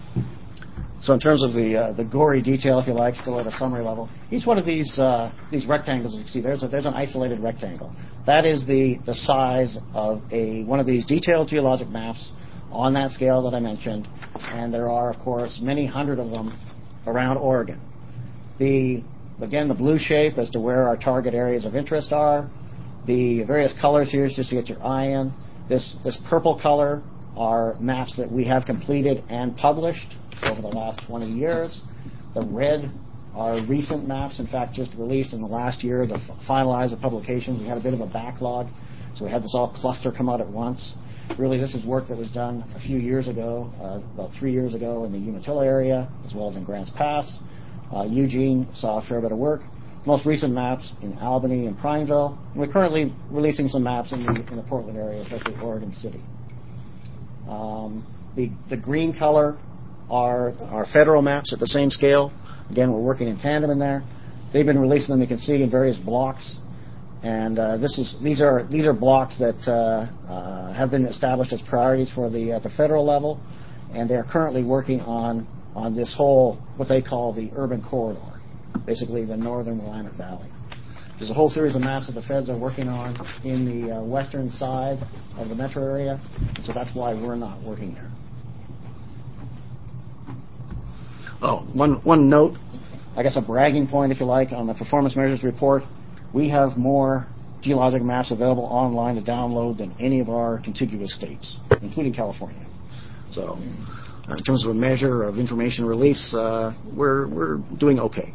So in terms of the uh, the gory detail, if you like, still at a summary level, each one of these uh, these rectangles you can see, there's a, there's an isolated rectangle. That is the the size of a one of these detailed geologic maps on that scale that I mentioned, and there are, of course, many hundred of them around Oregon. The Again, the blue shape as to where our target areas of interest are. The various colors here is just to get your eye in. This, this purple color are maps that we have completed and published over the last twenty years. The red are recent maps, in fact, just released in the last year to f- finalize the publications. We had a bit of a backlog, so we had this all cluster come out at once. Really, this is work that was done a few years ago, uh, about three years ago in the Umatilla area, as well as in Grants Pass. Uh, Eugene saw a fair bit of work. Most recent maps in Albany and Prineville. And we're currently releasing some maps in the, in the Portland area, especially Oregon City. Um, the, the green color are our federal maps at the same scale. Again, we're working in tandem in there. They've been releasing them, you can see, in various blocks. And uh, this is these are these are blocks that uh, uh, have been established as priorities for the at the federal level, and they are currently working on on this whole, what they call the urban corridor, basically the northern Willamette Valley. There's a whole series of maps that the feds are working on in the uh, western side of the metro area, and so that's why we're not working there. Oh, one, one note, I guess a bragging point, if you like, on the performance measures report. We have more geologic maps available online to download than any of our contiguous states, including California. So, Uh, in terms of a measure of information release, uh, we're we're doing okay.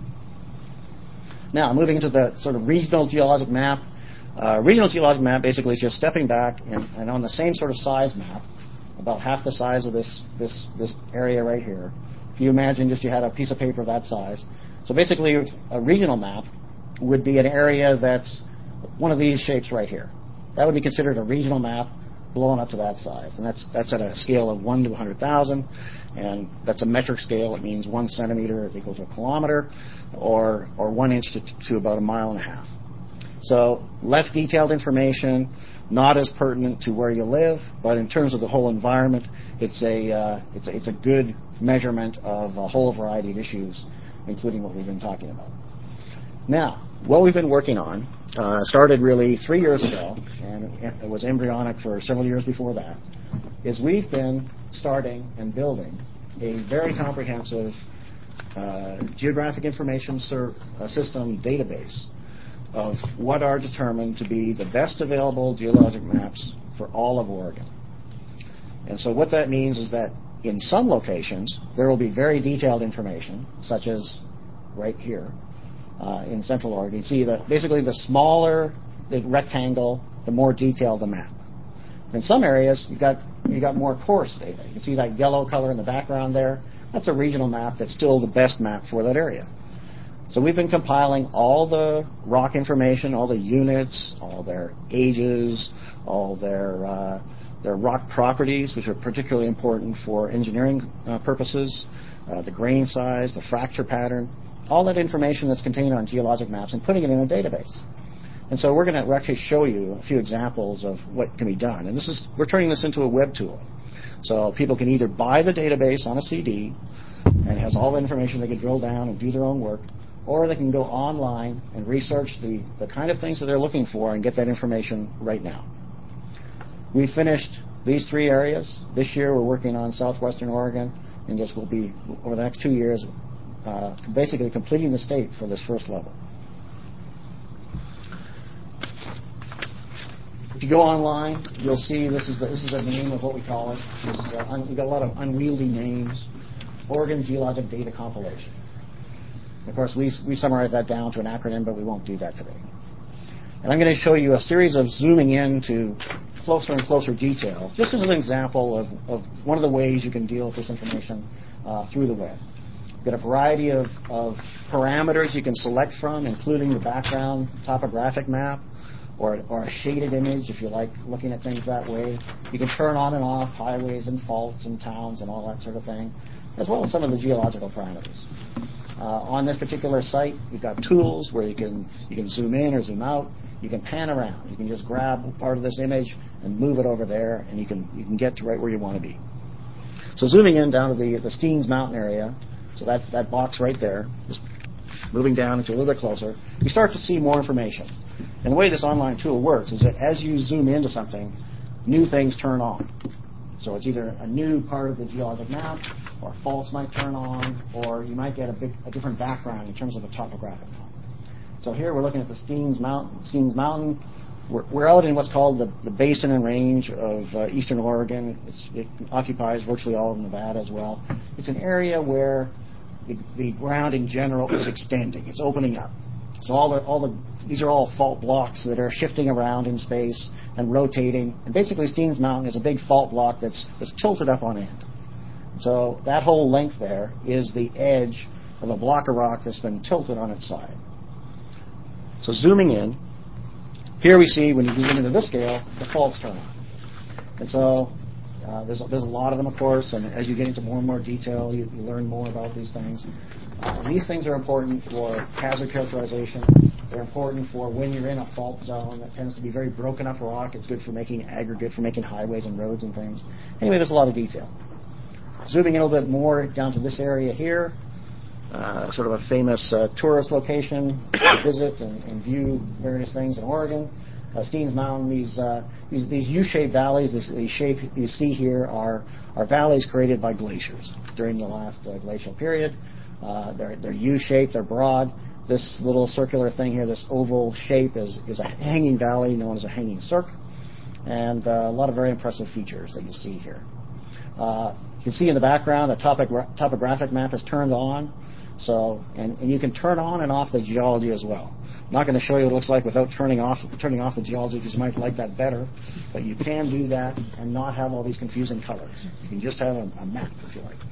Now, moving into the sort of regional geologic map. Uh, regional geologic map basically is just stepping back and, and on the same sort of size map, about half the size of this this this area right here. If you imagine just you had a piece of paper that size. So basically, a regional map would be an area that's one of these shapes right here. That would be considered a regional map, blown up to that size, and that's that's at a scale of one to one hundred thousand, and that's a metric scale. It means one centimeter is equal to a kilometer, or or one inch to, to about a mile and a half. So less detailed information, not as pertinent to where you live, but in terms of the whole environment, it's a uh, it's a, it's a good measurement of a whole variety of issues, including what we've been talking about. Now, what we've been working on uh, started really three years ago, and it was embryonic for several years before that, is we've been starting and building a very comprehensive uh, geographic information ser- uh, system database of what are determined to be the best available geologic maps for all of Oregon. And so what that means is that in some locations, there will be very detailed information, such as right here uh, in Central Oregon. You see that basically the smaller the rectangle, the more detailed the map. In some areas, you've got, you've got more coarse data. You can see that yellow color in the background there. That's a regional map that's still the best map for that area. So we've been compiling all the rock information, all the units, all their ages, all their uh, their rock properties, which are particularly important for engineering uh, purposes, uh, the grain size, the fracture pattern, all that information that's contained on geologic maps, and putting it in a database. And so we're going to actually show you a few examples of what can be done. And this is we're turning this into a web tool. So people can either buy the database on a C D, and it has all the information they can drill down and do their own work, or they can go online and research the, the kind of things that they're looking for and get that information right now. We finished these three areas. This year we're working on southwestern Oregon, and this will be, over the next two years, uh, basically completing the state for this first level. If you go online, you'll see this is the, this is the name of what we call it. This is, uh, un, we've got a lot of unwieldy names. Oregon Geologic Data Compilation. Of course, we, we summarize that down to an acronym, but we won't do that today. And I'm going to show you a series of zooming in to closer and closer detail, just as an example of, of one of the ways you can deal with this information uh, through the web. You've got a variety of, of parameters you can select from, including the background topographic map, or, or a shaded image if you like looking at things that way. You can turn on and off highways and faults and towns and all that sort of thing, as well as some of the geological parameters. Uh, on this particular site, you've got tools where you can you can zoom in or zoom out. You can pan around. You can just grab part of this image and move it over there, and you can you can get to right where you want to be. So zooming in down to the the Steens Mountain area, so that's that box right there. Just moving down into a little bit closer, you start to see more information. And the way this online tool works is that as you zoom into something, new things turn on. So it's either a new part of the geologic map, or faults might turn on, or you might get a, big, a different background in terms of the topographic map. So here we're looking at the Steens Mountain. Steens Mountain. We're, we're out in what's called the, the basin and range of uh, eastern Oregon. It's, it occupies virtually all of Nevada as well. It's an area where the, the ground in general is extending. It's opening up. So all the, all the, these are all fault blocks that are shifting around in space and rotating. And basically, Steens Mountain is a big fault block that's, that's tilted up on end. So that whole length there is the edge of a block of rock that's been tilted on its side. So zooming in, here we see when you zoom into this scale, the faults turn on. And so uh, there's, a, there's a lot of them, of course, and as you get into more and more detail, you, you learn more about these things. Uh, these things are important for hazard characterization. They're important for when you're in a fault zone that tends to be very broken up rock. It's good for making aggregate, for making highways and roads and things. Anyway, there's a lot of detail. Zooming in a little bit more down to this area here, uh, sort of a famous uh, tourist location to visit and, and view various things in Oregon. Uh, Steens Mountain, these, uh, these, these U-shaped valleys, these, these shape you see here are, are valleys created by glaciers during the last uh, glacial period. Uh, they're, they're U-shaped, they're broad. This little circular thing here, this oval shape, is, is a hanging valley known as a hanging cirque, and uh, a lot of very impressive features that you see here. Uh, you can see in the background the topogra- topographic map is turned on, so and, and you can turn on and off the geology as well. I'm not going to show you what it looks like without turning off turning off the geology, because you might like that better, but you can do that and not have all these confusing colors. You can just have a, a map if you like.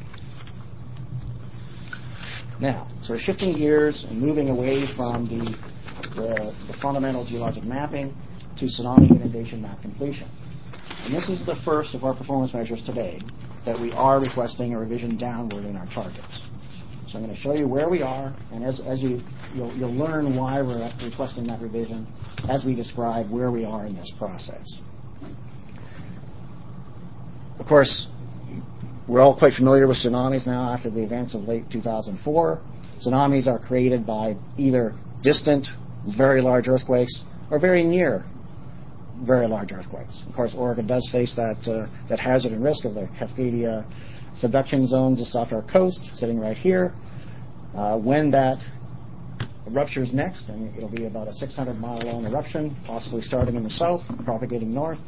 Now, sort of shifting gears and moving away from the, the, the fundamental geologic mapping to tsunami inundation map completion. And this is the first of our performance measures today that we are requesting a revision downward in our targets. So I'm going to show you where we are, and as, as you, you'll, you'll learn why we're requesting that revision as we describe where we are in this process. Of course, we're all quite familiar with tsunamis now after the events of late two thousand four. Tsunamis are created by either distant, very large earthquakes or very near, very large earthquakes. Of course, Oregon does face that uh, that hazard and risk of the Cascadia subduction zones just off our coast, sitting right here. Uh, when that ruptures next, and it'll be about a six hundred mile long eruption, possibly starting in the south, propagating north.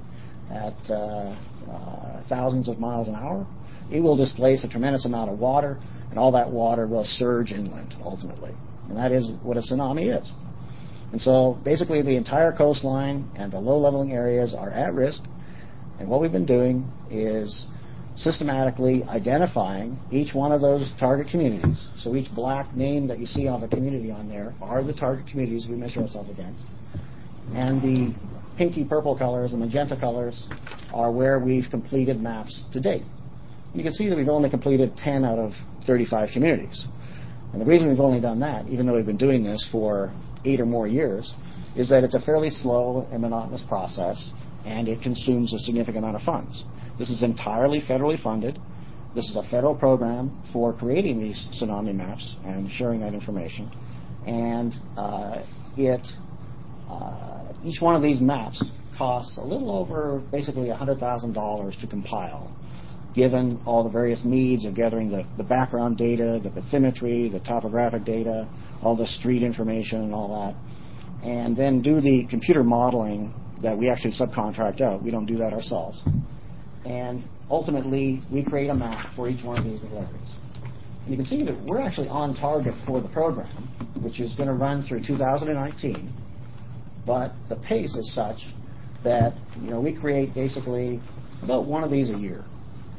at uh, uh, thousands of miles an hour, it will displace a tremendous amount of water, and all that water will surge inland ultimately. And that is what a tsunami is. And so basically the entire coastline and the low-leveling areas are at risk, and what we've been doing is systematically identifying each one of those target communities. So each black name that you see on the community on there are the target communities we measure ourselves against. And the pinky purple colors and magenta colors are where we've completed maps to date. You can see that we've only completed ten out of thirty-five communities. And the reason we've only done that, even though we've been doing this for eight or more years, is that it's a fairly slow and monotonous process, and it consumes a significant amount of funds. This is entirely federally funded. This is a federal program for creating these tsunami maps and sharing that information. And uh, it, uh, each one of these maps costs a little over basically one hundred thousand dollars to compile, given all the various needs of gathering the, the background data, the bathymetry, the topographic data, all the street information and all that, and then do the computer modeling that we actually subcontract out. We don't do that ourselves. And ultimately, we create a map for each one of these areas. And you can see that we're actually on target for the program, which is going to run through two thousand nineteen, but the pace is such that, you know, we create basically about one of these a year.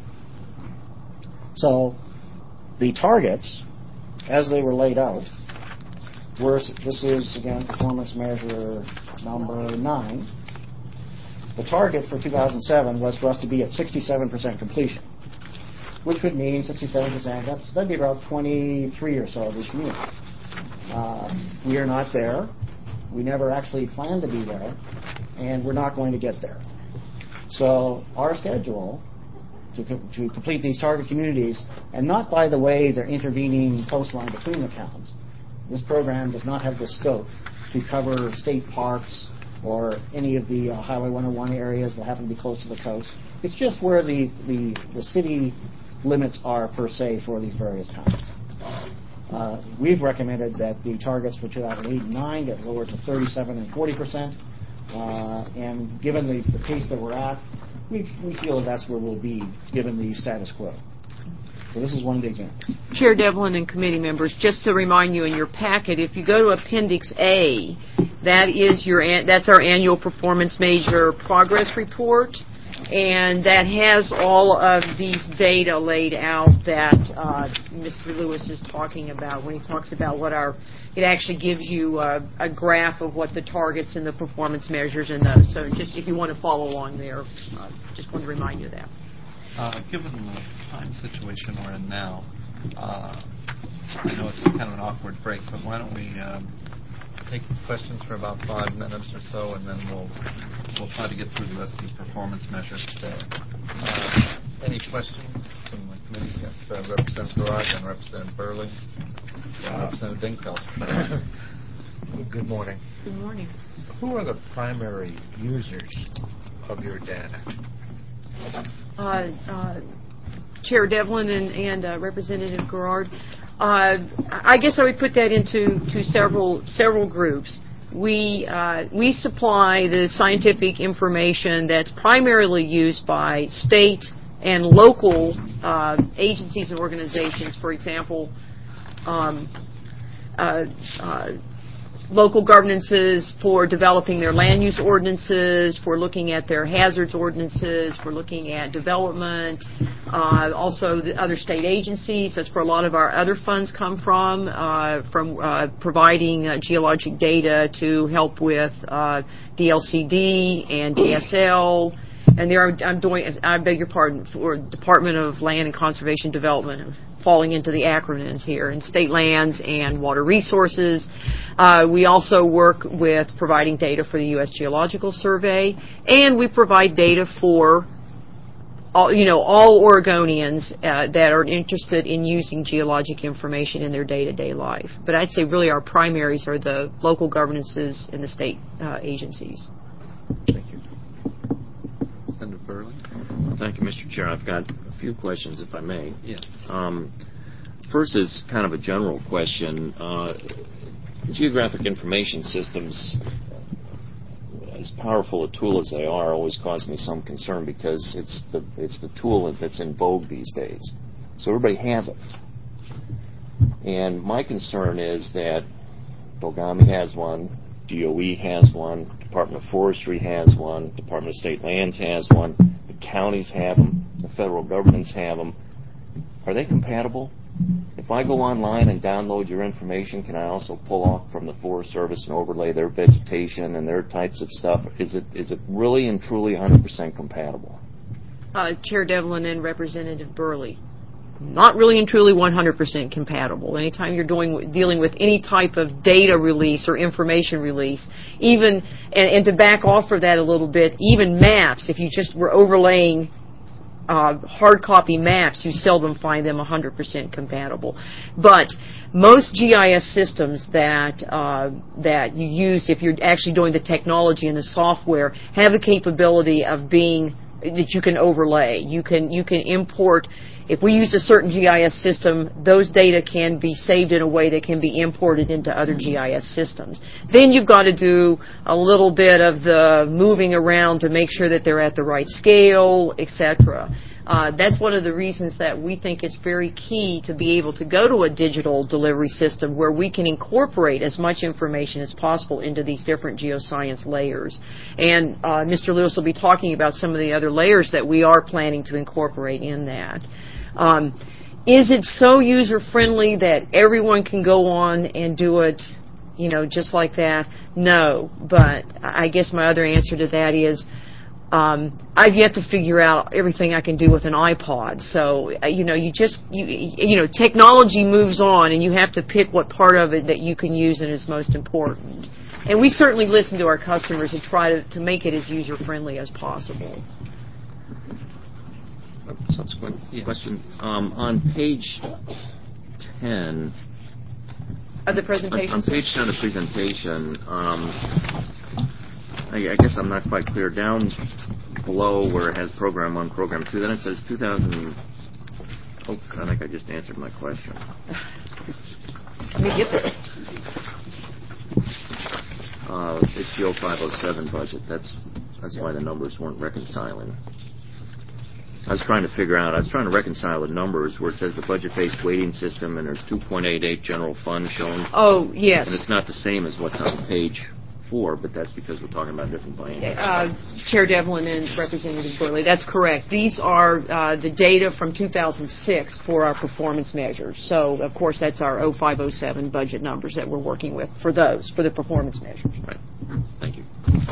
So the targets, as they were laid out, were, this is, again, performance measure number nine. The target for two thousand seven was for us to be at sixty-seven percent completion, which would mean sixty-seven percent, that's, that'd be about twenty-three or so of these communities. Uh, we are not there. We never actually planned to be there, and we're not going to get there. So our schedule to, co- to complete these target communities, and not by the way they're intervening coastline between the towns. This program does not have the scope to cover state parks or any of the uh, Highway one oh one areas that happen to be close to the coast. It's just where the, the, the city limits are per se for these various towns. Uh, we've recommended that the targets for two thousand eight and nine get lowered to thirty-seven and forty percent, uh, and given the, the pace that we're at, we, we feel that that's where we'll be given the status quo. So this is one of the examples. Chair Devlin and committee members, just to remind you in your packet, if you go to Appendix A, that is your an- that's our annual performance measure progress report, and that has all of these data laid out that uh, Mister Lewis is talking about when he talks about what our, it actually gives you a, a graph of what the targets and the performance measures in those. So just if you want to follow along there, uh, just want to remind you of that. Uh, given the time situation we're in now, uh, I know it's kind of an awkward break, but why don't we um, take questions for about five minutes or so, and then we'll we'll try to get through the rest of the performance measures today. Uh, any questions from the committee? Yes, uh, Representative Garage and Representative Burley, uh, Representative Dingfeld. Good morning. Good morning. Who are the primary users of your data? Uh, uh, Chair Devlin and, and uh, Representative Garrard, uh, I guess I would put that into to several several groups. We uh, we supply the scientific information that's primarily used by state and local uh, agencies and organizations. For example, um, uh, uh, local governances for developing their land use ordinances, for looking at their hazards ordinances, for looking at development, uh, also the other state agencies. That's where a lot of our other funds come from, uh, from uh, providing uh, geologic data to help with uh, D L C D and D S L. And there are, I'm doing, I beg your pardon, for Department of Land and Conservation Development, falling into the acronyms here, and state lands and water resources. Uh, we also work with providing data for the U S Geological Survey, and we provide data for all, you know, all Oregonians uh, that are interested in using geologic information in their day-to-day life. But I'd say really our primaries are the local governances and the state uh, agencies. Thank you. Senator Burley. Thank you, Mister Chair. I've got a few questions, if I may. Yes. Um, first is kind of a general question. Uh, geographic information systems, as powerful a tool as they are, always cause me some concern because it's the it's the tool that's in vogue these days. So everybody has it. And my concern is that Bogami has one, D O E has one, Department of Forestry has one, Department of State Lands has one, the counties have them, the federal governments have them. Are they compatible? If I go online and download your information, can I also pull off from the Forest Service and overlay their vegetation and their types of stuff? Is it is it really and truly one hundred percent compatible? Uh, Chair Devlin and Representative Burley. Not really and truly one hundred percent compatible. Anytime you're doing, dealing with any type of data release or information release, even, and, and to back off of that a little bit, even maps, if you just were overlaying uh, hard copy maps, you seldom find them one hundred percent compatible. But most G I S systems that uh, that you use, if you're actually doing the technology and the software, have the capability of being, that you can overlay. You can, you can import. If we use a certain G I S system, those data can be saved in a way that can be imported into other G I S systems. Then you've got to do a little bit of the moving around to make sure that they're at the right scale, et cetera. Uh, that's one of the reasons that we think it's very key to be able to go to a digital delivery system where we can incorporate as much information as possible into these different geoscience layers. And uh, Mister Lewis will be talking about some of the other layers that we are planning to incorporate in that. Um, is it so user-friendly that everyone can go on and do it, you know, just like that? No, but I guess my other answer to that is um, I've yet to figure out everything I can do with an iPod. So, you know, you just, you, you know, technology moves on, and you have to pick what part of it that you can use and is most important. And we certainly listen to our customers and try to, to make it as user-friendly as possible. Subsequent yes. question. Um, on page ten of the presentation. On, on page ten of the presentation, um, I, I guess I'm not quite clear. Down below where it has program one, program two, then it says two thousand. Oops, I think I just answered my question. Let me get there. Uh, it's the oh five oh seven budget. That's that's why the numbers weren't reconciling. I was trying to figure out, I was trying to reconcile the numbers where it says the budget-based weighting system and there's two point eight eight general fund shown. Oh, yes. And it's not the same as what's on page four, but that's because we're talking about different plans. Uh, Chair Devlin and Representative Burley, that's correct. These are uh, the data from two thousand six for our performance measures. So, of course, that's our oh five oh seven budget numbers that we're working with for those, for the performance measures. Right. Thank you.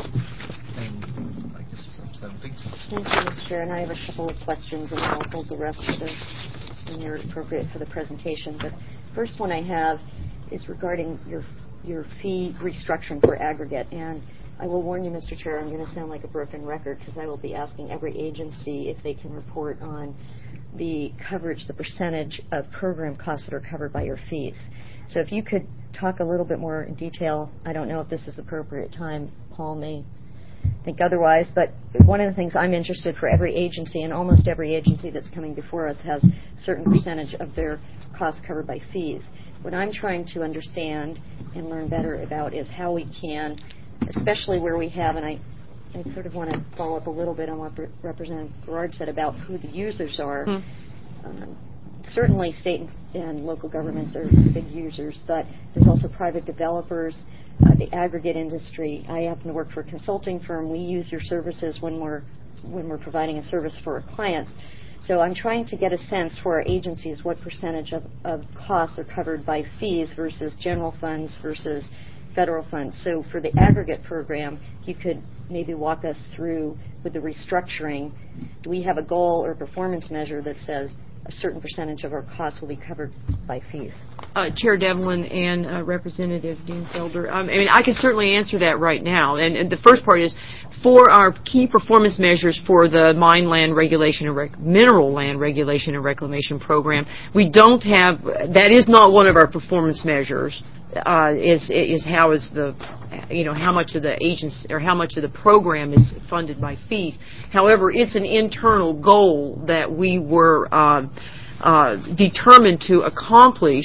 Thank you, Mister Chair. And I have a couple of questions, and I'll hold the rest of them when they're appropriate for the presentation. But first one I have is regarding your your fee restructuring for aggregate. And I will warn you, Mister Chair, I'm going to sound like a broken record because I will be asking every agency if they can report on the coverage, the percentage of program costs that are covered by your fees. So if you could talk a little bit more in detail, I don't know if this is the appropriate time. Paul may think otherwise, but one of the things I'm interested for every agency, and almost every agency that's coming before us has a certain percentage of their costs covered by fees. What I'm trying to understand and learn better about is how we can, especially where we have, and I, I sort of want to follow up a little bit on what Representative Garrard said about who the users are. Mm-hmm. Um, certainly state and local governments are big users, but there's also private developers, uh, the aggregate industry. I happen to work for a consulting firm. We use your services when we're when we're providing a service for our clients. So I'm trying to get a sense for our agencies what percentage of, of costs are covered by fees versus general funds versus federal funds. So for the aggregate program, you could maybe walk us through with the restructuring. Do we have a goal or performance measure that says a certain percentage of our costs will be covered by fees? Uh, Chair Devlin and uh, Representative Dean Felder. Um, I mean, I can certainly answer that right now. And, and the first part is, for our key performance measures for the mine land regulation and rec- mineral land regulation and reclamation program, we don't have, that is not one of our performance measures. Uh, is is how is the, you know, how much of the agency or how much of the program is funded by fees. However, it's an internal goal that we were uh, uh, determined to accomplish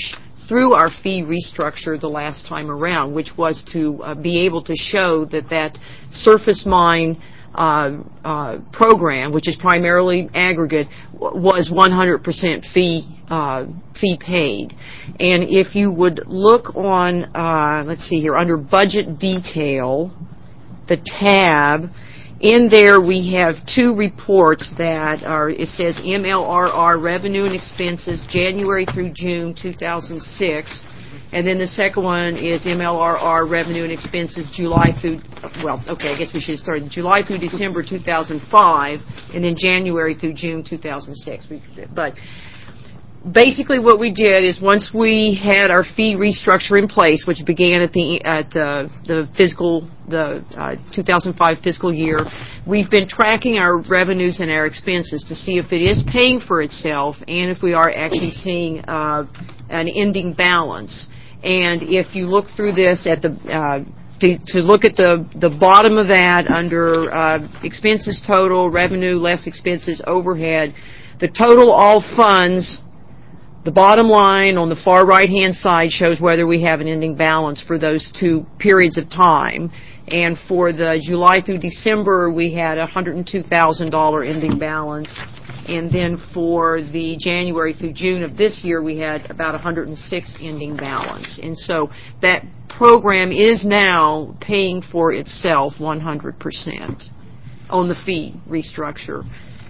through our fee restructure the last time around, which was to uh, be able to show that that surface mine Uh, uh, program, which is primarily aggregate, w- was one hundred percent fee uh, fee paid. And if you would look on, uh, let's see here, under budget detail, the tab, in there we have two reports that are, it says M L R R revenue and expenses January through June two thousand six. And then the second one is M L R R revenue and expenses July through, well, okay, I guess we should have started July through December two thousand five, and then January through June two thousand six. We, but basically what we did is once we had our fee restructure in place, which began at the at the, the fiscal, the uh, two thousand five fiscal year, we've been tracking our revenues and our expenses to see if it is paying for itself and if we are actually seeing uh, an ending balance. And if you look through this at the uh, to, to look at the the bottom of that under uh, expenses total, revenue less expenses, overhead, the total all funds, the bottom line on the far right-hand side shows whether we have an ending balance for those two periods of time. And for the July through December, we had a one hundred two thousand dollars ending balance. And then for the January through June of this year, we had about one hundred six ending balance. And so that program is now paying for itself one hundred percent on the fee restructure.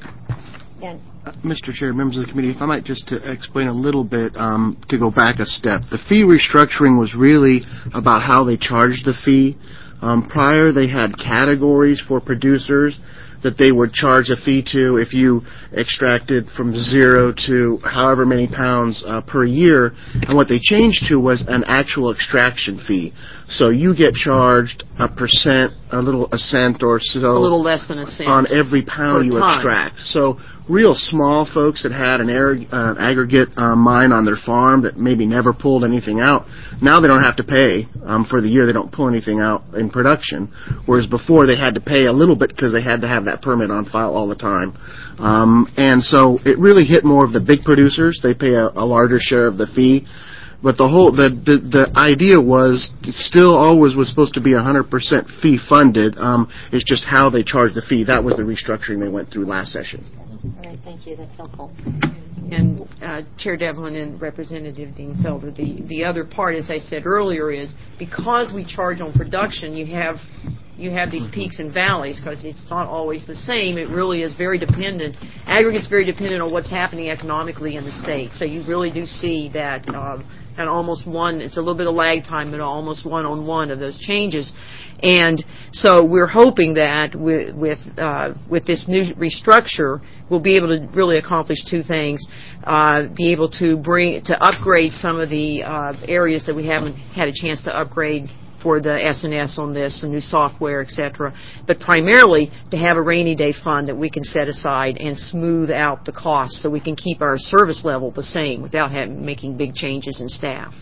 And Uh, Mister Chair, members of the committee, if I might just to explain a little bit, um, to go back a step. The fee restructuring was really about how they charged the fee. Um, prior, they had categories for producers that they would charge a fee to if you extracted from zero to however many pounds uh, per year. And what they changed to was an actual extraction fee. So you get charged a percent, a little a cent or so, A little less than a cent on every pound per you ton. extract. So real small folks that had an air, uh, aggregate uh, mine on their farm that maybe never pulled anything out, now they don't have to pay um, for the year they don't pull anything out in production, whereas before they had to pay a little bit because they had to have that permit on file all the time. Um, and so it really hit more of the big producers. They pay a, a larger share of the fee. But the whole the, the the idea was it still always was supposed to be one hundred percent fee funded. Um, it's just how they charge the fee. That was the restructuring they went through last session. all right, thank you. That's helpful. And uh, Chair Devlin and Representative Dingfelder, the, the other part, as I said earlier, is because we charge on production, you have you have these peaks and valleys because it's not always the same. It really is very dependent. Aggregate's very dependent on what's happening economically in the state. So you really do see that um, and almost one, it's a little bit of lag time, but almost one-on-one of those changes. And so we're hoping that with with, uh, with this new restructure, we'll be able to really accomplish two things. Uh, be able to bring, to upgrade some of the uh, areas that we haven't had a chance to upgrade for the S and S on this, the new software, et cetera, but primarily to have a rainy day fund that we can set aside and smooth out the costs so we can keep our service level the same without having, making big changes in staff.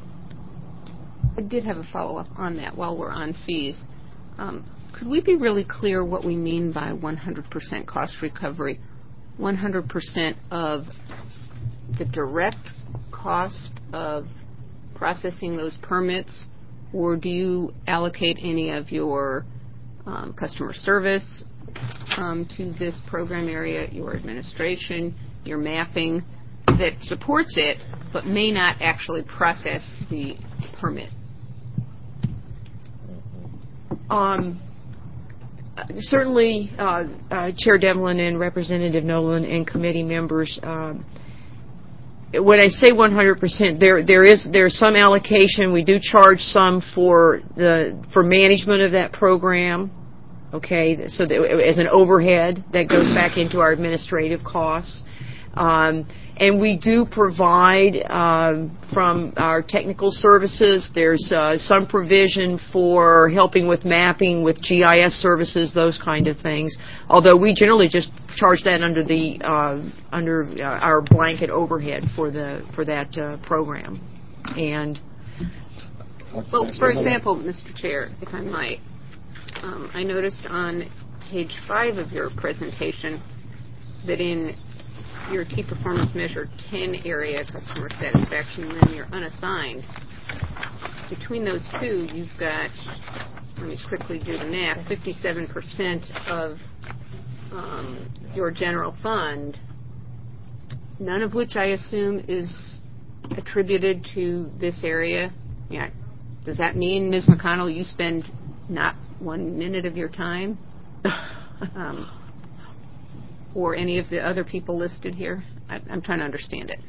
I did have a follow-up on that while we're on fees. Um, could we be really clear what we mean by one hundred percent cost recovery? one hundred percent of the direct cost of processing those permits, or do you allocate any of your um, customer service um, to this program area, your administration, your mapping that supports it, but may not actually process the permit? Um, certainly, uh, uh, Chair Devlin and Representative Nolan and committee members, um, when I say one hundred percent, there there is there's some allocation. We do charge some for the for management of that program. Okay, so that, as an overhead that goes back into our administrative costs. Um, and we do provide uh, from our technical services. There's uh, some provision for helping with mapping, with G I S services, those kind of things. Although we generally just charge that under the uh, under uh, our blanket overhead for the for that uh, program. And well, for example, Mister Chair, if I might, um, I noticed on page five of your presentation that in your key performance measure ten area customer satisfaction, and then your unassigned. Between those two, you've got, let me quickly do the math, fifty-seven percent of um, your general fund, none of which I assume is attributed to this area. Yeah. Does that mean, Miz McConnell, you spend not one minute of your time? um, or any of the other people listed here? I, I'm trying to understand it.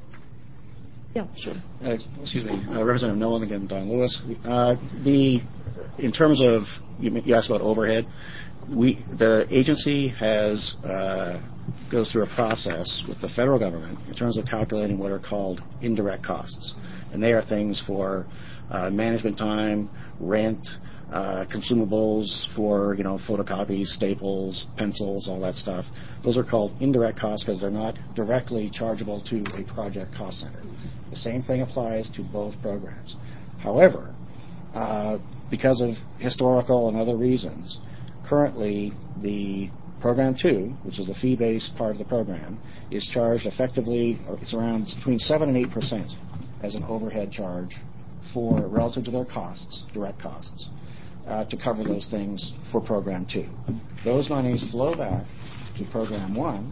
Yeah, sure. Uh, excuse me, uh, Representative Nolan again, Don Lewis. Uh, the in terms of you, you asked about overhead, we the agency has uh, goes through a process with the federal government in terms of calculating what are called indirect costs, and they are things for uh, management time, rent, uh, consumables for you know photocopies, staples, pencils, all that stuff. Those are called indirect costs because they're not directly chargeable to a project cost center. The same thing applies to both programs. However, uh, because of historical and other reasons, currently the Program two, which is the fee-based part of the program, is charged effectively, it's around between seven and eight percent as an overhead charge for relative to their costs, direct costs, uh, to cover those things for Program two. Those monies flow back to Program one,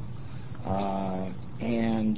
uh, and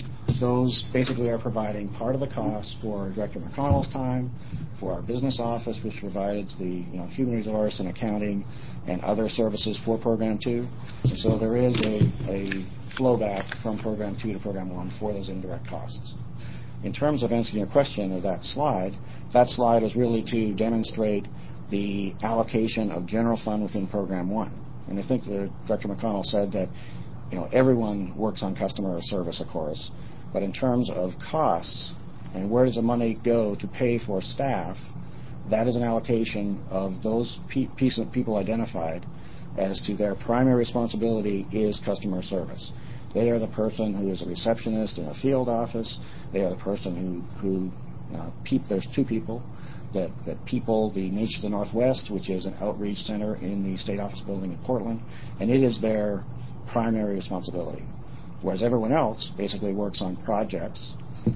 those basically are providing part of the cost for Director McConnell's time, for our business office, which provides the you know, human resource and accounting and other services for Program two. And so there is a, a flow back from Program two to Program one for those indirect costs. In terms of answering your question of that slide, that slide is really to demonstrate the allocation of general fund within Program one. And I think that Director McConnell said that you know, everyone works on customer service, of course, but in terms of costs and where does the money go to pay for staff, that is an allocation of those pe- piece of people identified as to their primary responsibility is customer service. They are the person who is a receptionist in a field office. They are the person who, who uh, peep, there's two people that, that people the Nature of the Northwest, which is an outreach center in the State Office building in Portland, and it is their primary responsibility. Whereas everyone else basically works on projects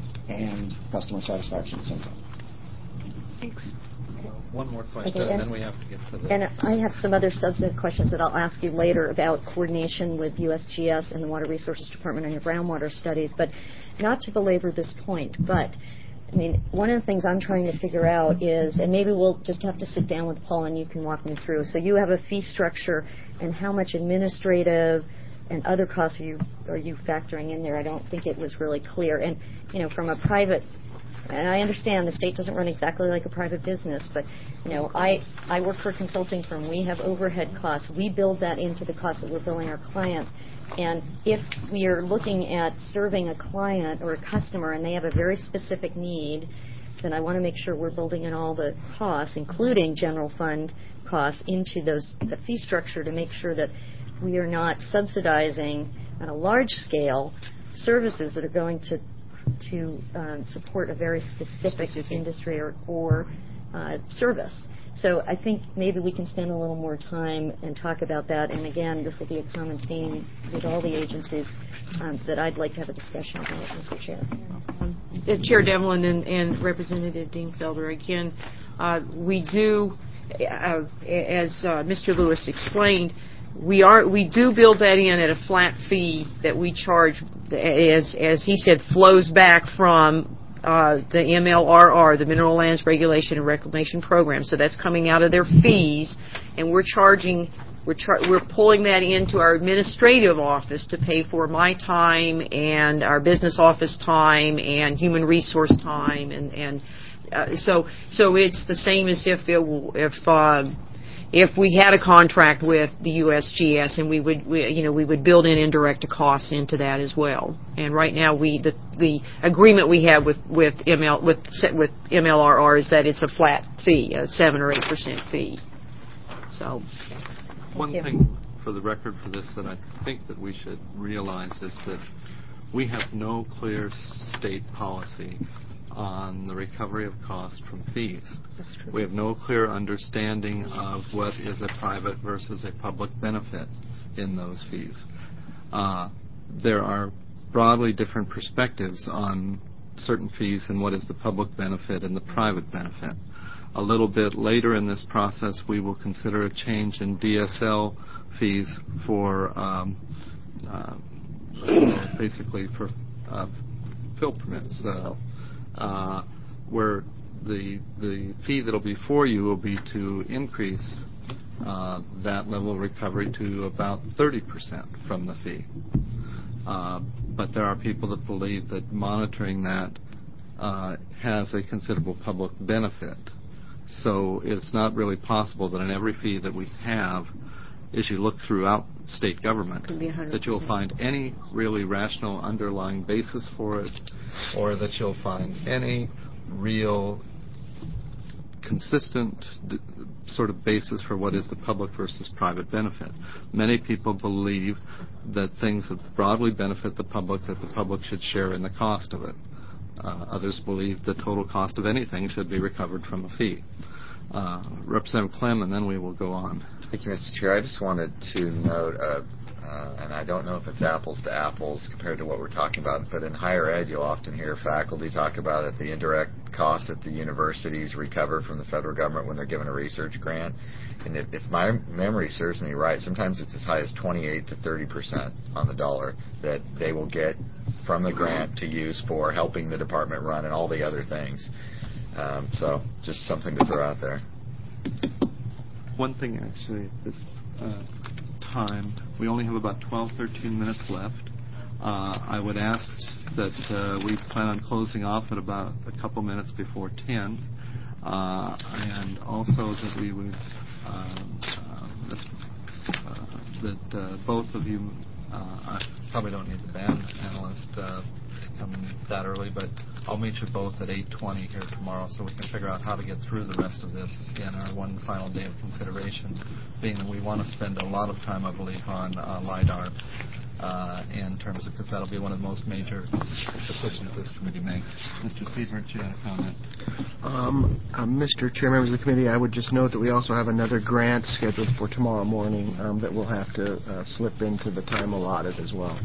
and customer satisfaction at the same time. Thanks. One more question, Okay, and then we have to get to the... And I have some other substantive questions that I'll ask you later about coordination with U S G S and the Water Resources Department on your groundwater studies, but not to belabor this point, but I mean, one of the things I'm trying to figure out is, and maybe we'll just have to sit down with Paul and you can walk me through. So you have a fee structure, and how much administrative and other costs are you are you factoring in there? I don't think it was really clear. And you know, from a private, and I understand the state doesn't run exactly like a private business, but you know, I I work for a consulting firm. We have overhead costs. We build that into the costs that we're billing our clients. And if we are looking at serving a client or a customer and they have a very specific need, then I want to make sure we're building in all the costs, including general fund costs, into those the fee structure to make sure that we are not subsidizing on a large scale services that are going to to um, support a very specific, specific. industry or, or uh, service. So I think maybe we can spend a little more time and talk about that. And again, this will be a common theme with all the agencies um, that I'd like to have a discussion about, Mister Chair. Um, uh, Chair Devlin and, and Representative Dingfelder, again, uh, we do, uh, as uh, Mister Lewis explained, we are we do build that in at a flat fee that we charge, as as he said, flows back from uh, the M L R R, the Mineral Lands Regulation and Reclamation Program. So that's coming out of their fees, and we're charging we're char- we're pulling that into our administrative office to pay for my time and our business office time and human resource time, and and uh, so so it's the same as if it, if. Uh, If we had a contract with the U S G S, and we would, we, you know, we would build in indirect costs into that as well. And right now, we the the agreement we have with with M L with with M L R R is that it's a flat fee, a seven or eight percent fee. So, one you. thing for the record for this that I think that we should realize is that we have no clear state policy on the recovery of cost from fees. That's true. We have no clear understanding of what is a private versus a public benefit in those fees. Uh, there are broadly different perspectives on certain fees and what is the public benefit and the private benefit. A little bit later in this process, we will consider a change in D S L fees for um, uh, basically for uh, fill permits, uh, uh, where the the fee that will be for you will be to increase uh, that level of recovery to about thirty percent from the fee. Uh, but there are people that believe that monitoring that uh, has a considerable public benefit. So it's not really possible that in every fee that we have, as you look throughout state government, that you'll find any really rational underlying basis for it, or that you'll find any real consistent d- sort of basis for what is the public versus private benefit. Many people believe that things that broadly benefit the public, that the public should share in the cost of it. Uh, others believe the total cost of anything should be recovered from a fee. Uh, Representative Clem, and then we will go on. Thank you, Mister Chair. I just wanted to note, uh, uh, and I don't know if it's apples to apples compared to what we're talking about, but in higher ed you'll often hear faculty talk about it, the indirect costs that the universities recover from the federal government when they're given a research grant. And if, if my memory serves me right, sometimes it's as high as twenty-eight to thirty percent on the dollar that they will get from the grant to use for helping the department run and all the other things. Um, so just something to throw out there. One thing, actually, at this uh, time, we only have about twelve, thirteen minutes left. Uh, I would ask that uh, we plan on closing off at about a couple minutes before ten, uh, and also that we would um, uh, this, uh, that uh, both of you, uh, I probably don't need the band analyst uh, to come that early, but I'll meet you both at eight twenty here tomorrow so we can figure out how to get through the rest of this in our one final day of consideration, being that we want to spend a lot of time, I believe, on uh, LIDAR uh, in terms of, because that'll be one of the most major decisions this committee makes. Mister Siebert, you had a comment. Um, uh, Mister Chair, members of the committee, I would just note that we also have another grant scheduled for tomorrow morning um, that we'll have to uh, slip into the time allotted as well.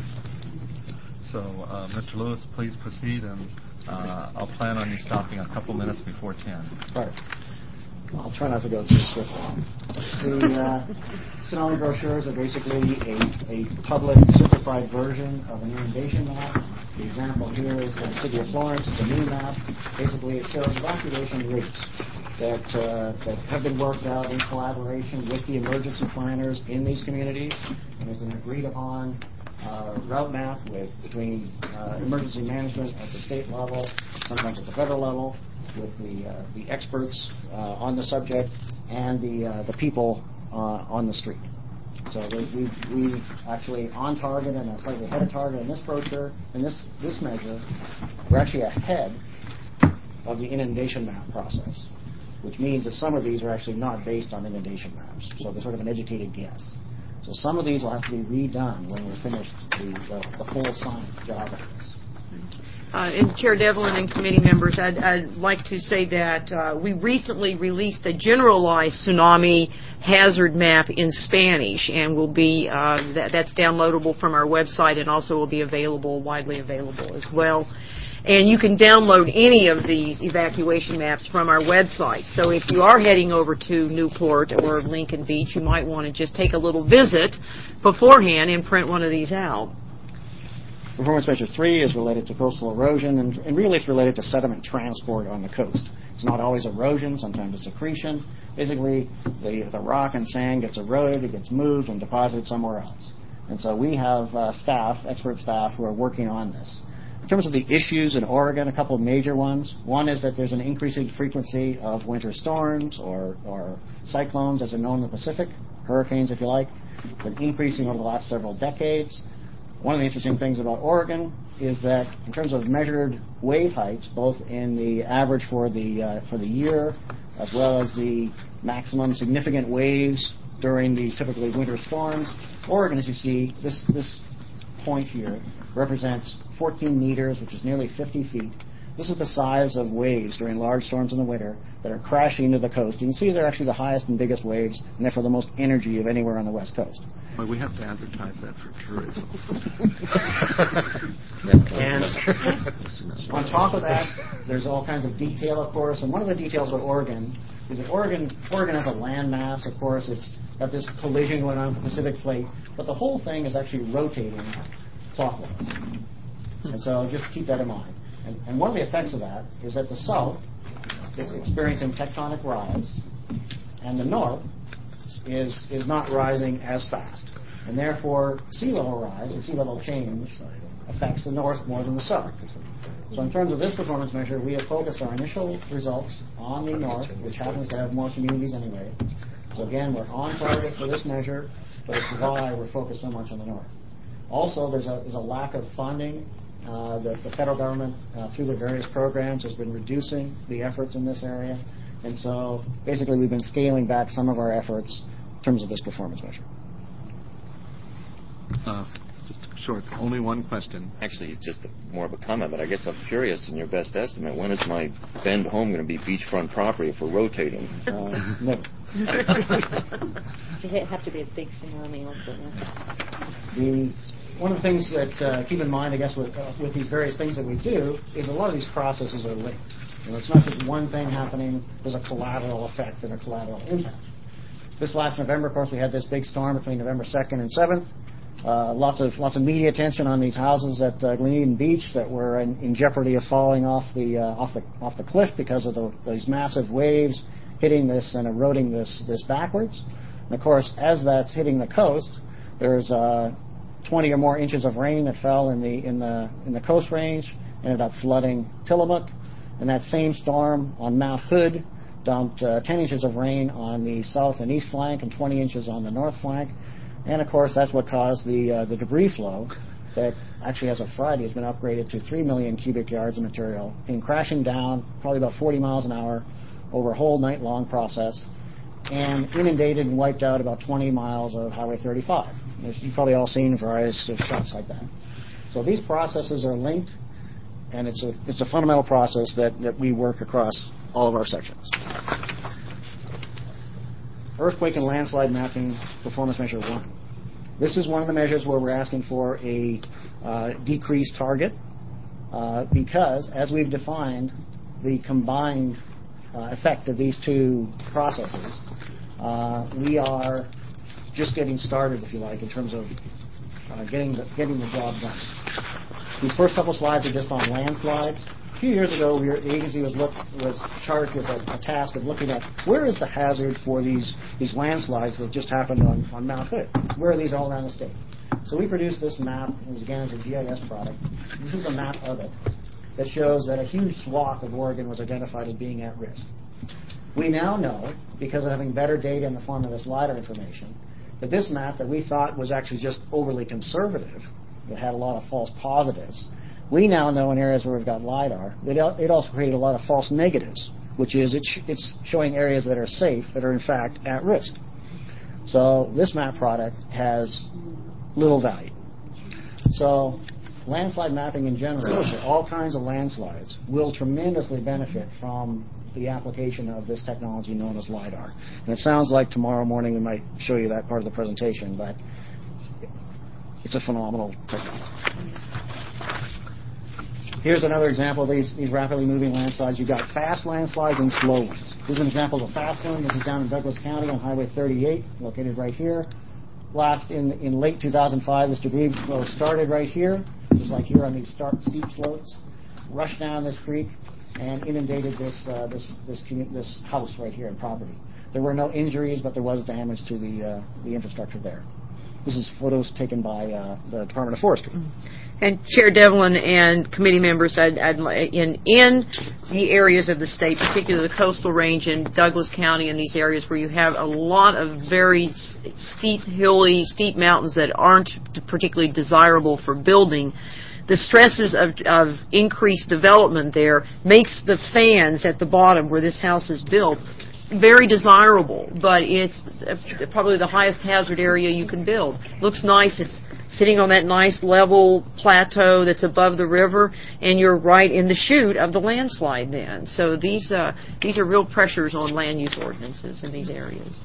So, uh, Mister Lewis, please proceed, and uh, I'll plan on you stopping a couple minutes before ten. Right. I'll try not to go too swiftly. The uh, Sonoma brochures are basically a, a public simplified version of an inundation map. The example here is the city of Florence. It's a new map. Basically, it shows evacuation routes that uh, that have been worked out in collaboration with the emergency planners in these communities, and it's an agreed upon Uh, route map with between uh, emergency management at the state level, sometimes at the federal level, with the uh, the experts uh, on the subject and the uh, the people uh, on the street. So we we actually on target and slightly ahead of target in this brochure. In this this measure, we're actually ahead of the inundation map process, which means that some of these are actually not based on inundation maps. So they're sort of an educated guess. So some of these will have to be redone when we're finished the, the, the full science job of this. Uh, and Chair Devlin and committee members, I'd, I'd like to say that uh, we recently released a generalized tsunami hazard map in Spanish, and will be uh, that, that's downloadable from our website, and also will be available, widely available as well. And you can download any of these evacuation maps from our website. So if you are heading over to Newport or Lincoln Beach, you might want to just take a little visit beforehand and print one of these out. Performance measure three is related to coastal erosion, and, and really it's related to sediment transport on the coast. It's not always erosion, sometimes it's accretion. Basically, the, the rock and sand gets eroded, it gets moved and deposited somewhere else. And so we have uh, staff, expert staff, who are working on this. In terms of the issues in Oregon, a couple of major ones. One is that there's an increasing frequency of winter storms or, or cyclones, as they're known in the Pacific, hurricanes, if you like, been increasing over the last several decades. One of the interesting things about Oregon is that in terms of measured wave heights, both in the average for the uh, for the year, as well as the maximum significant waves during the typically winter storms, Oregon, as you see, this this point here represents fourteen meters, which is nearly fifty feet, This is the size of waves during large storms in the winter that are crashing into the coast. You can see they're actually the highest and biggest waves, and therefore the most energy of anywhere on the west coast. Well, we have to advertise that for tourism. And on top of that, there's all kinds of detail, of course. And one of the details about Oregon is that Oregon, Oregon has a landmass. Of course, it's got this collision going on with the Pacific Plate, but the whole thing is actually rotating clockwise. And so just keep that in mind. And, and one of the effects of that is that the south is experiencing tectonic rise, and the north is is not rising as fast. And therefore, sea level rise and sea level change affects the north more than the south. So in terms of this performance measure, we have focused our initial results on the north, which happens to have more communities anyway. So again, we're on target for this measure, but it's why we're focused so much on the north. Also, there's a, there's a lack of funding. Uh, the, the federal government, uh, through the various programs, has been reducing the efforts in this area. And so basically we've been scaling back some of our efforts in terms of this performance measure. Uh, just short, only one question. Actually, it's just a, more of a comment, but I guess I'm curious, in your best estimate, when is my Bend home going to be beachfront property if we're rotating? Uh, never. It have to be a big tsunami also. The, one of the things that uh, keep in mind, I guess, with, uh, with these various things that we do is a lot of these processes are linked. You know, it's not just one thing happening. There's a collateral effect and a collateral impact. This last November, of course, we had this big storm between November second and seventh. Uh, lots of lots of media attention on these houses at uh, Glen Eden Beach that were in, in jeopardy of falling off the uh, off the off the cliff because of the, these massive waves hitting this and eroding this this backwards. And of course, as that's hitting the coast, there's uh, twenty or more inches of rain that fell in the in the in the Coast Range, ended up flooding Tillamook, and that same storm on Mount Hood dumped uh, ten inches of rain on the south and east flank and twenty inches on the north flank. And, of course, that's what caused the uh, the debris flow that actually, as of Friday, has been upgraded to three million cubic yards of material, came crashing down probably about forty miles an hour over a whole night-long process, and inundated and wiped out about twenty miles of Highway thirty-five. You've probably all seen various of shots like that. So these processes are linked, and it's a it's a fundamental process that, that we work across all of our sections. Earthquake and landslide mapping performance measure one. This is one of the measures where we're asking for a uh, decreased target uh, because, as we've defined, the combined uh, effect of these two processes, uh, we are just getting started, if you like, in terms of uh, getting the, getting the job done. These first couple slides are just on landslides. A few years ago, we were, the agency was look, was charged with a, a task of looking at where is the hazard for these these landslides that just happened on, on Mount Hood. Where are these all around the state? So we produced this map. It was, again, as a G I S product. This is a map of it that shows that a huge swath of Oregon was identified as being at risk. We now know, because of having better data in the form of this LiDAR information, that this map that we thought was actually just overly conservative, that had a lot of false positives, we now know in areas where we've got LiDAR, that it also created a lot of false negatives, which is it sh- it's showing areas that are safe that are in fact at risk. So this map product has little value. So landslide mapping in general, for all kinds of landslides, will tremendously benefit from the application of this technology known as LiDAR. And it sounds like tomorrow morning we might show you that part of the presentation, but it's a phenomenal technology. Here's another example of these, these rapidly moving landslides. You've got fast landslides and slow ones. This is an example of a fast one. This is down in Douglas County on Highway thirty-eight, located right here. Last in, in late two thousand five, this debris flow started right here, just like here on these start, steep slopes, rushed down this creek, and inundated this uh, this this this house right here and property. There were no injuries, but there was damage to the uh, the infrastructure there. This is photos taken by uh, the Department of Forestry. And Chair Devlin and committee members, I'd, I'd, in in the areas of the state, particularly the coastal range in Douglas County and these areas where you have a lot of very steep, hilly, steep mountains that aren't particularly desirable for building, the stresses of, of increased development there makes the fans at the bottom where this house is built very desirable, but it's probably the highest hazard area you can build. Looks nice. It's sitting on that nice level plateau that's above the river, and you're right in the chute of the landslide then. So these uh, these are real pressures on land use ordinances in these areas.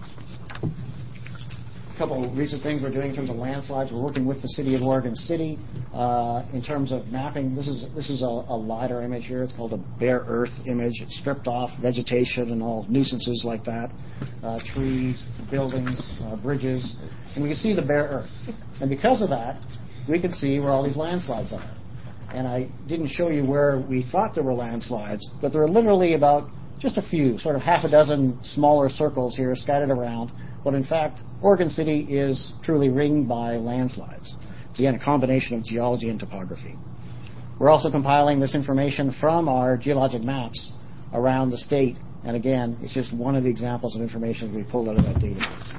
A couple of recent things we're doing in terms of landslides. We're working with the City of Oregon City uh, in terms of mapping. This is this is a, a LiDAR image here. It's called a bare earth image. It's stripped off vegetation and all nuisances like that, uh, trees, buildings, uh, bridges, and we can see the bare earth. And because of that, we can see where all these landslides are. And I didn't show you where we thought there were landslides, but there are literally about just a few, sort of half a dozen smaller circles here scattered around. But in fact, Oregon City is truly ringed by landslides. It's again a combination of geology and topography. We're also compiling this information from our geologic maps around the state. And again, it's just one of the examples of information we pulled out of that database.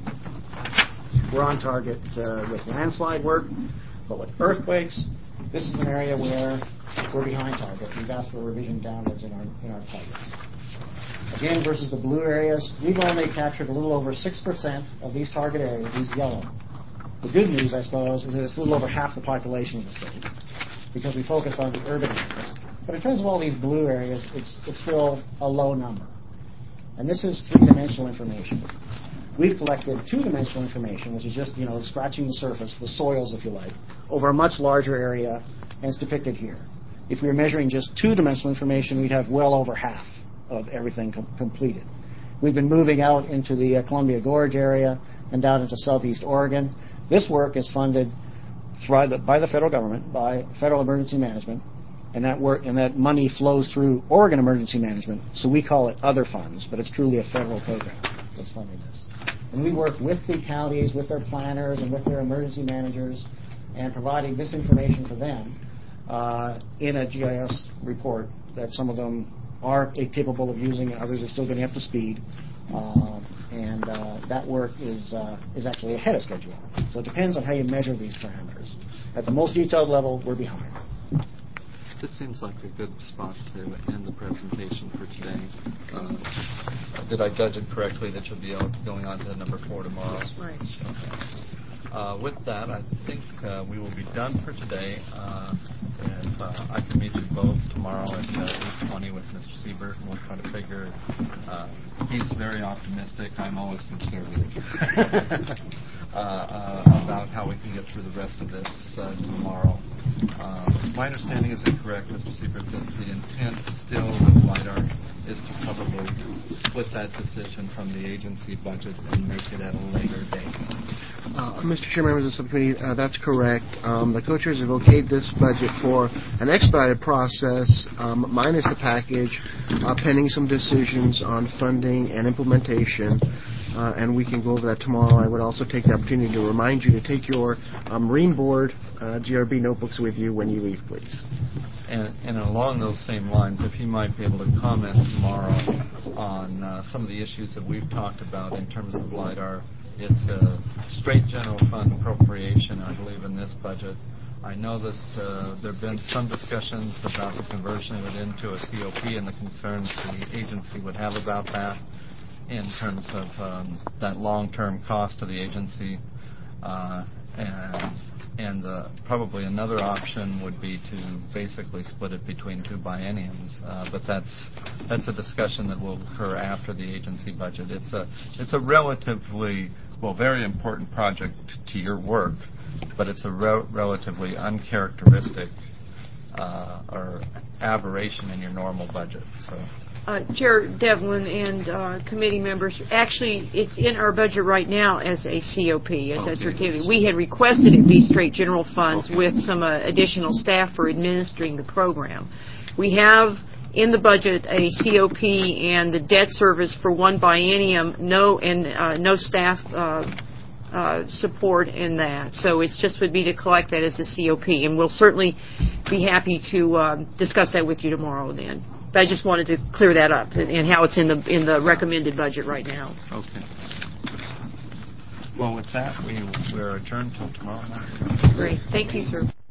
We're on target uh, with landslide work, but with earthquakes, this is an area where we're behind target. We've asked for a revision downwards in our, in our targets. Again, versus the blue areas, we've only captured a little over six percent of these target areas, these yellow. The good news, I suppose, is that it's a little over half the population of the state because we focused on the urban areas. But in terms of all these blue areas, it's, it's still a low number. And this is three-dimensional information. We've collected two-dimensional information, which is just, you know, scratching the surface, the soils, if you like, over a much larger area, and it's depicted here. If we were measuring just two-dimensional information, we'd have well over half of everything com- completed. We've been moving out into the uh, Columbia Gorge area and down into southeast Oregon. This work is funded by the, by the federal government, by Federal Emergency Management, and that work and that money flows through Oregon Emergency Management, so we call it other funds, but it's truly a federal program that's funding this. And we work with the counties, with their planners, and with their emergency managers, and providing this information for them uh, in a G I S report that some of them are capable of using, and others are still getting up to speed. Uh, and uh, that work is uh, is actually ahead of schedule. So it depends on how you measure these parameters. At the most detailed level, we're behind. This seems like a good spot to end the presentation for today. Uh, did I judge it correctly that you'll be out going on to number four tomorrow? Right. Okay. Uh, with that, I think uh, we will be done for today. Uh, if uh, I can meet you both tomorrow at uh, eight twenty with Mister Siebert, and we'll try to figure. Uh, he's very optimistic. I'm always conservative. uh, uh, about how we can get through the rest of this uh, tomorrow. Uh, my understanding, is it correct, Mister Siebert, that the intent still with LiDAR is to probably split that decision from the agency budget and make it at a later date? Uh, Mister Chair, members of the subcommittee, uh, that's correct. Um, the co-chairs have okayed this budget for an expedited process, um, minus the package, uh, pending some decisions on funding and implementation. Uh, and we can go over that tomorrow. I would also take the opportunity to remind you to take your um, Marine Board uh, G R B notebooks with you when you leave, please. And, and along those same lines, if you might be able to comment tomorrow on uh, some of the issues that we've talked about in terms of LiDAR. It's a straight general fund appropriation, I believe, in this budget. I know that uh, there have been some discussions about the conversion of it into a C O P and the concerns the agency would have about that in terms of um, that long-term cost to the agency. Uh, and and uh, probably another option would be to basically split it between two bienniums. Uh, but that's that's a discussion that will occur after the agency budget. It's a it's a relatively, well, very important project to your work, but it's a re- relatively uncharacteristic uh, or aberration in your normal budget. So. Uh, Chair Devlin and uh, committee members, actually, it's in our budget right now as a C O P, as okay. a certificate. We had requested it be straight general funds okay. with some uh, additional staff for administering the program. We have in the budget a C O P and the debt service for one biennium, no and uh, no staff uh, uh, support in that. So it just would be to collect that as a C O P, and we'll certainly be happy to uh, discuss that with you tomorrow then. But I just wanted to clear that up and how it's in the in the recommended budget right now. Okay. Well, with that, we we're adjourned till tomorrow night. Great. Thank you, sir.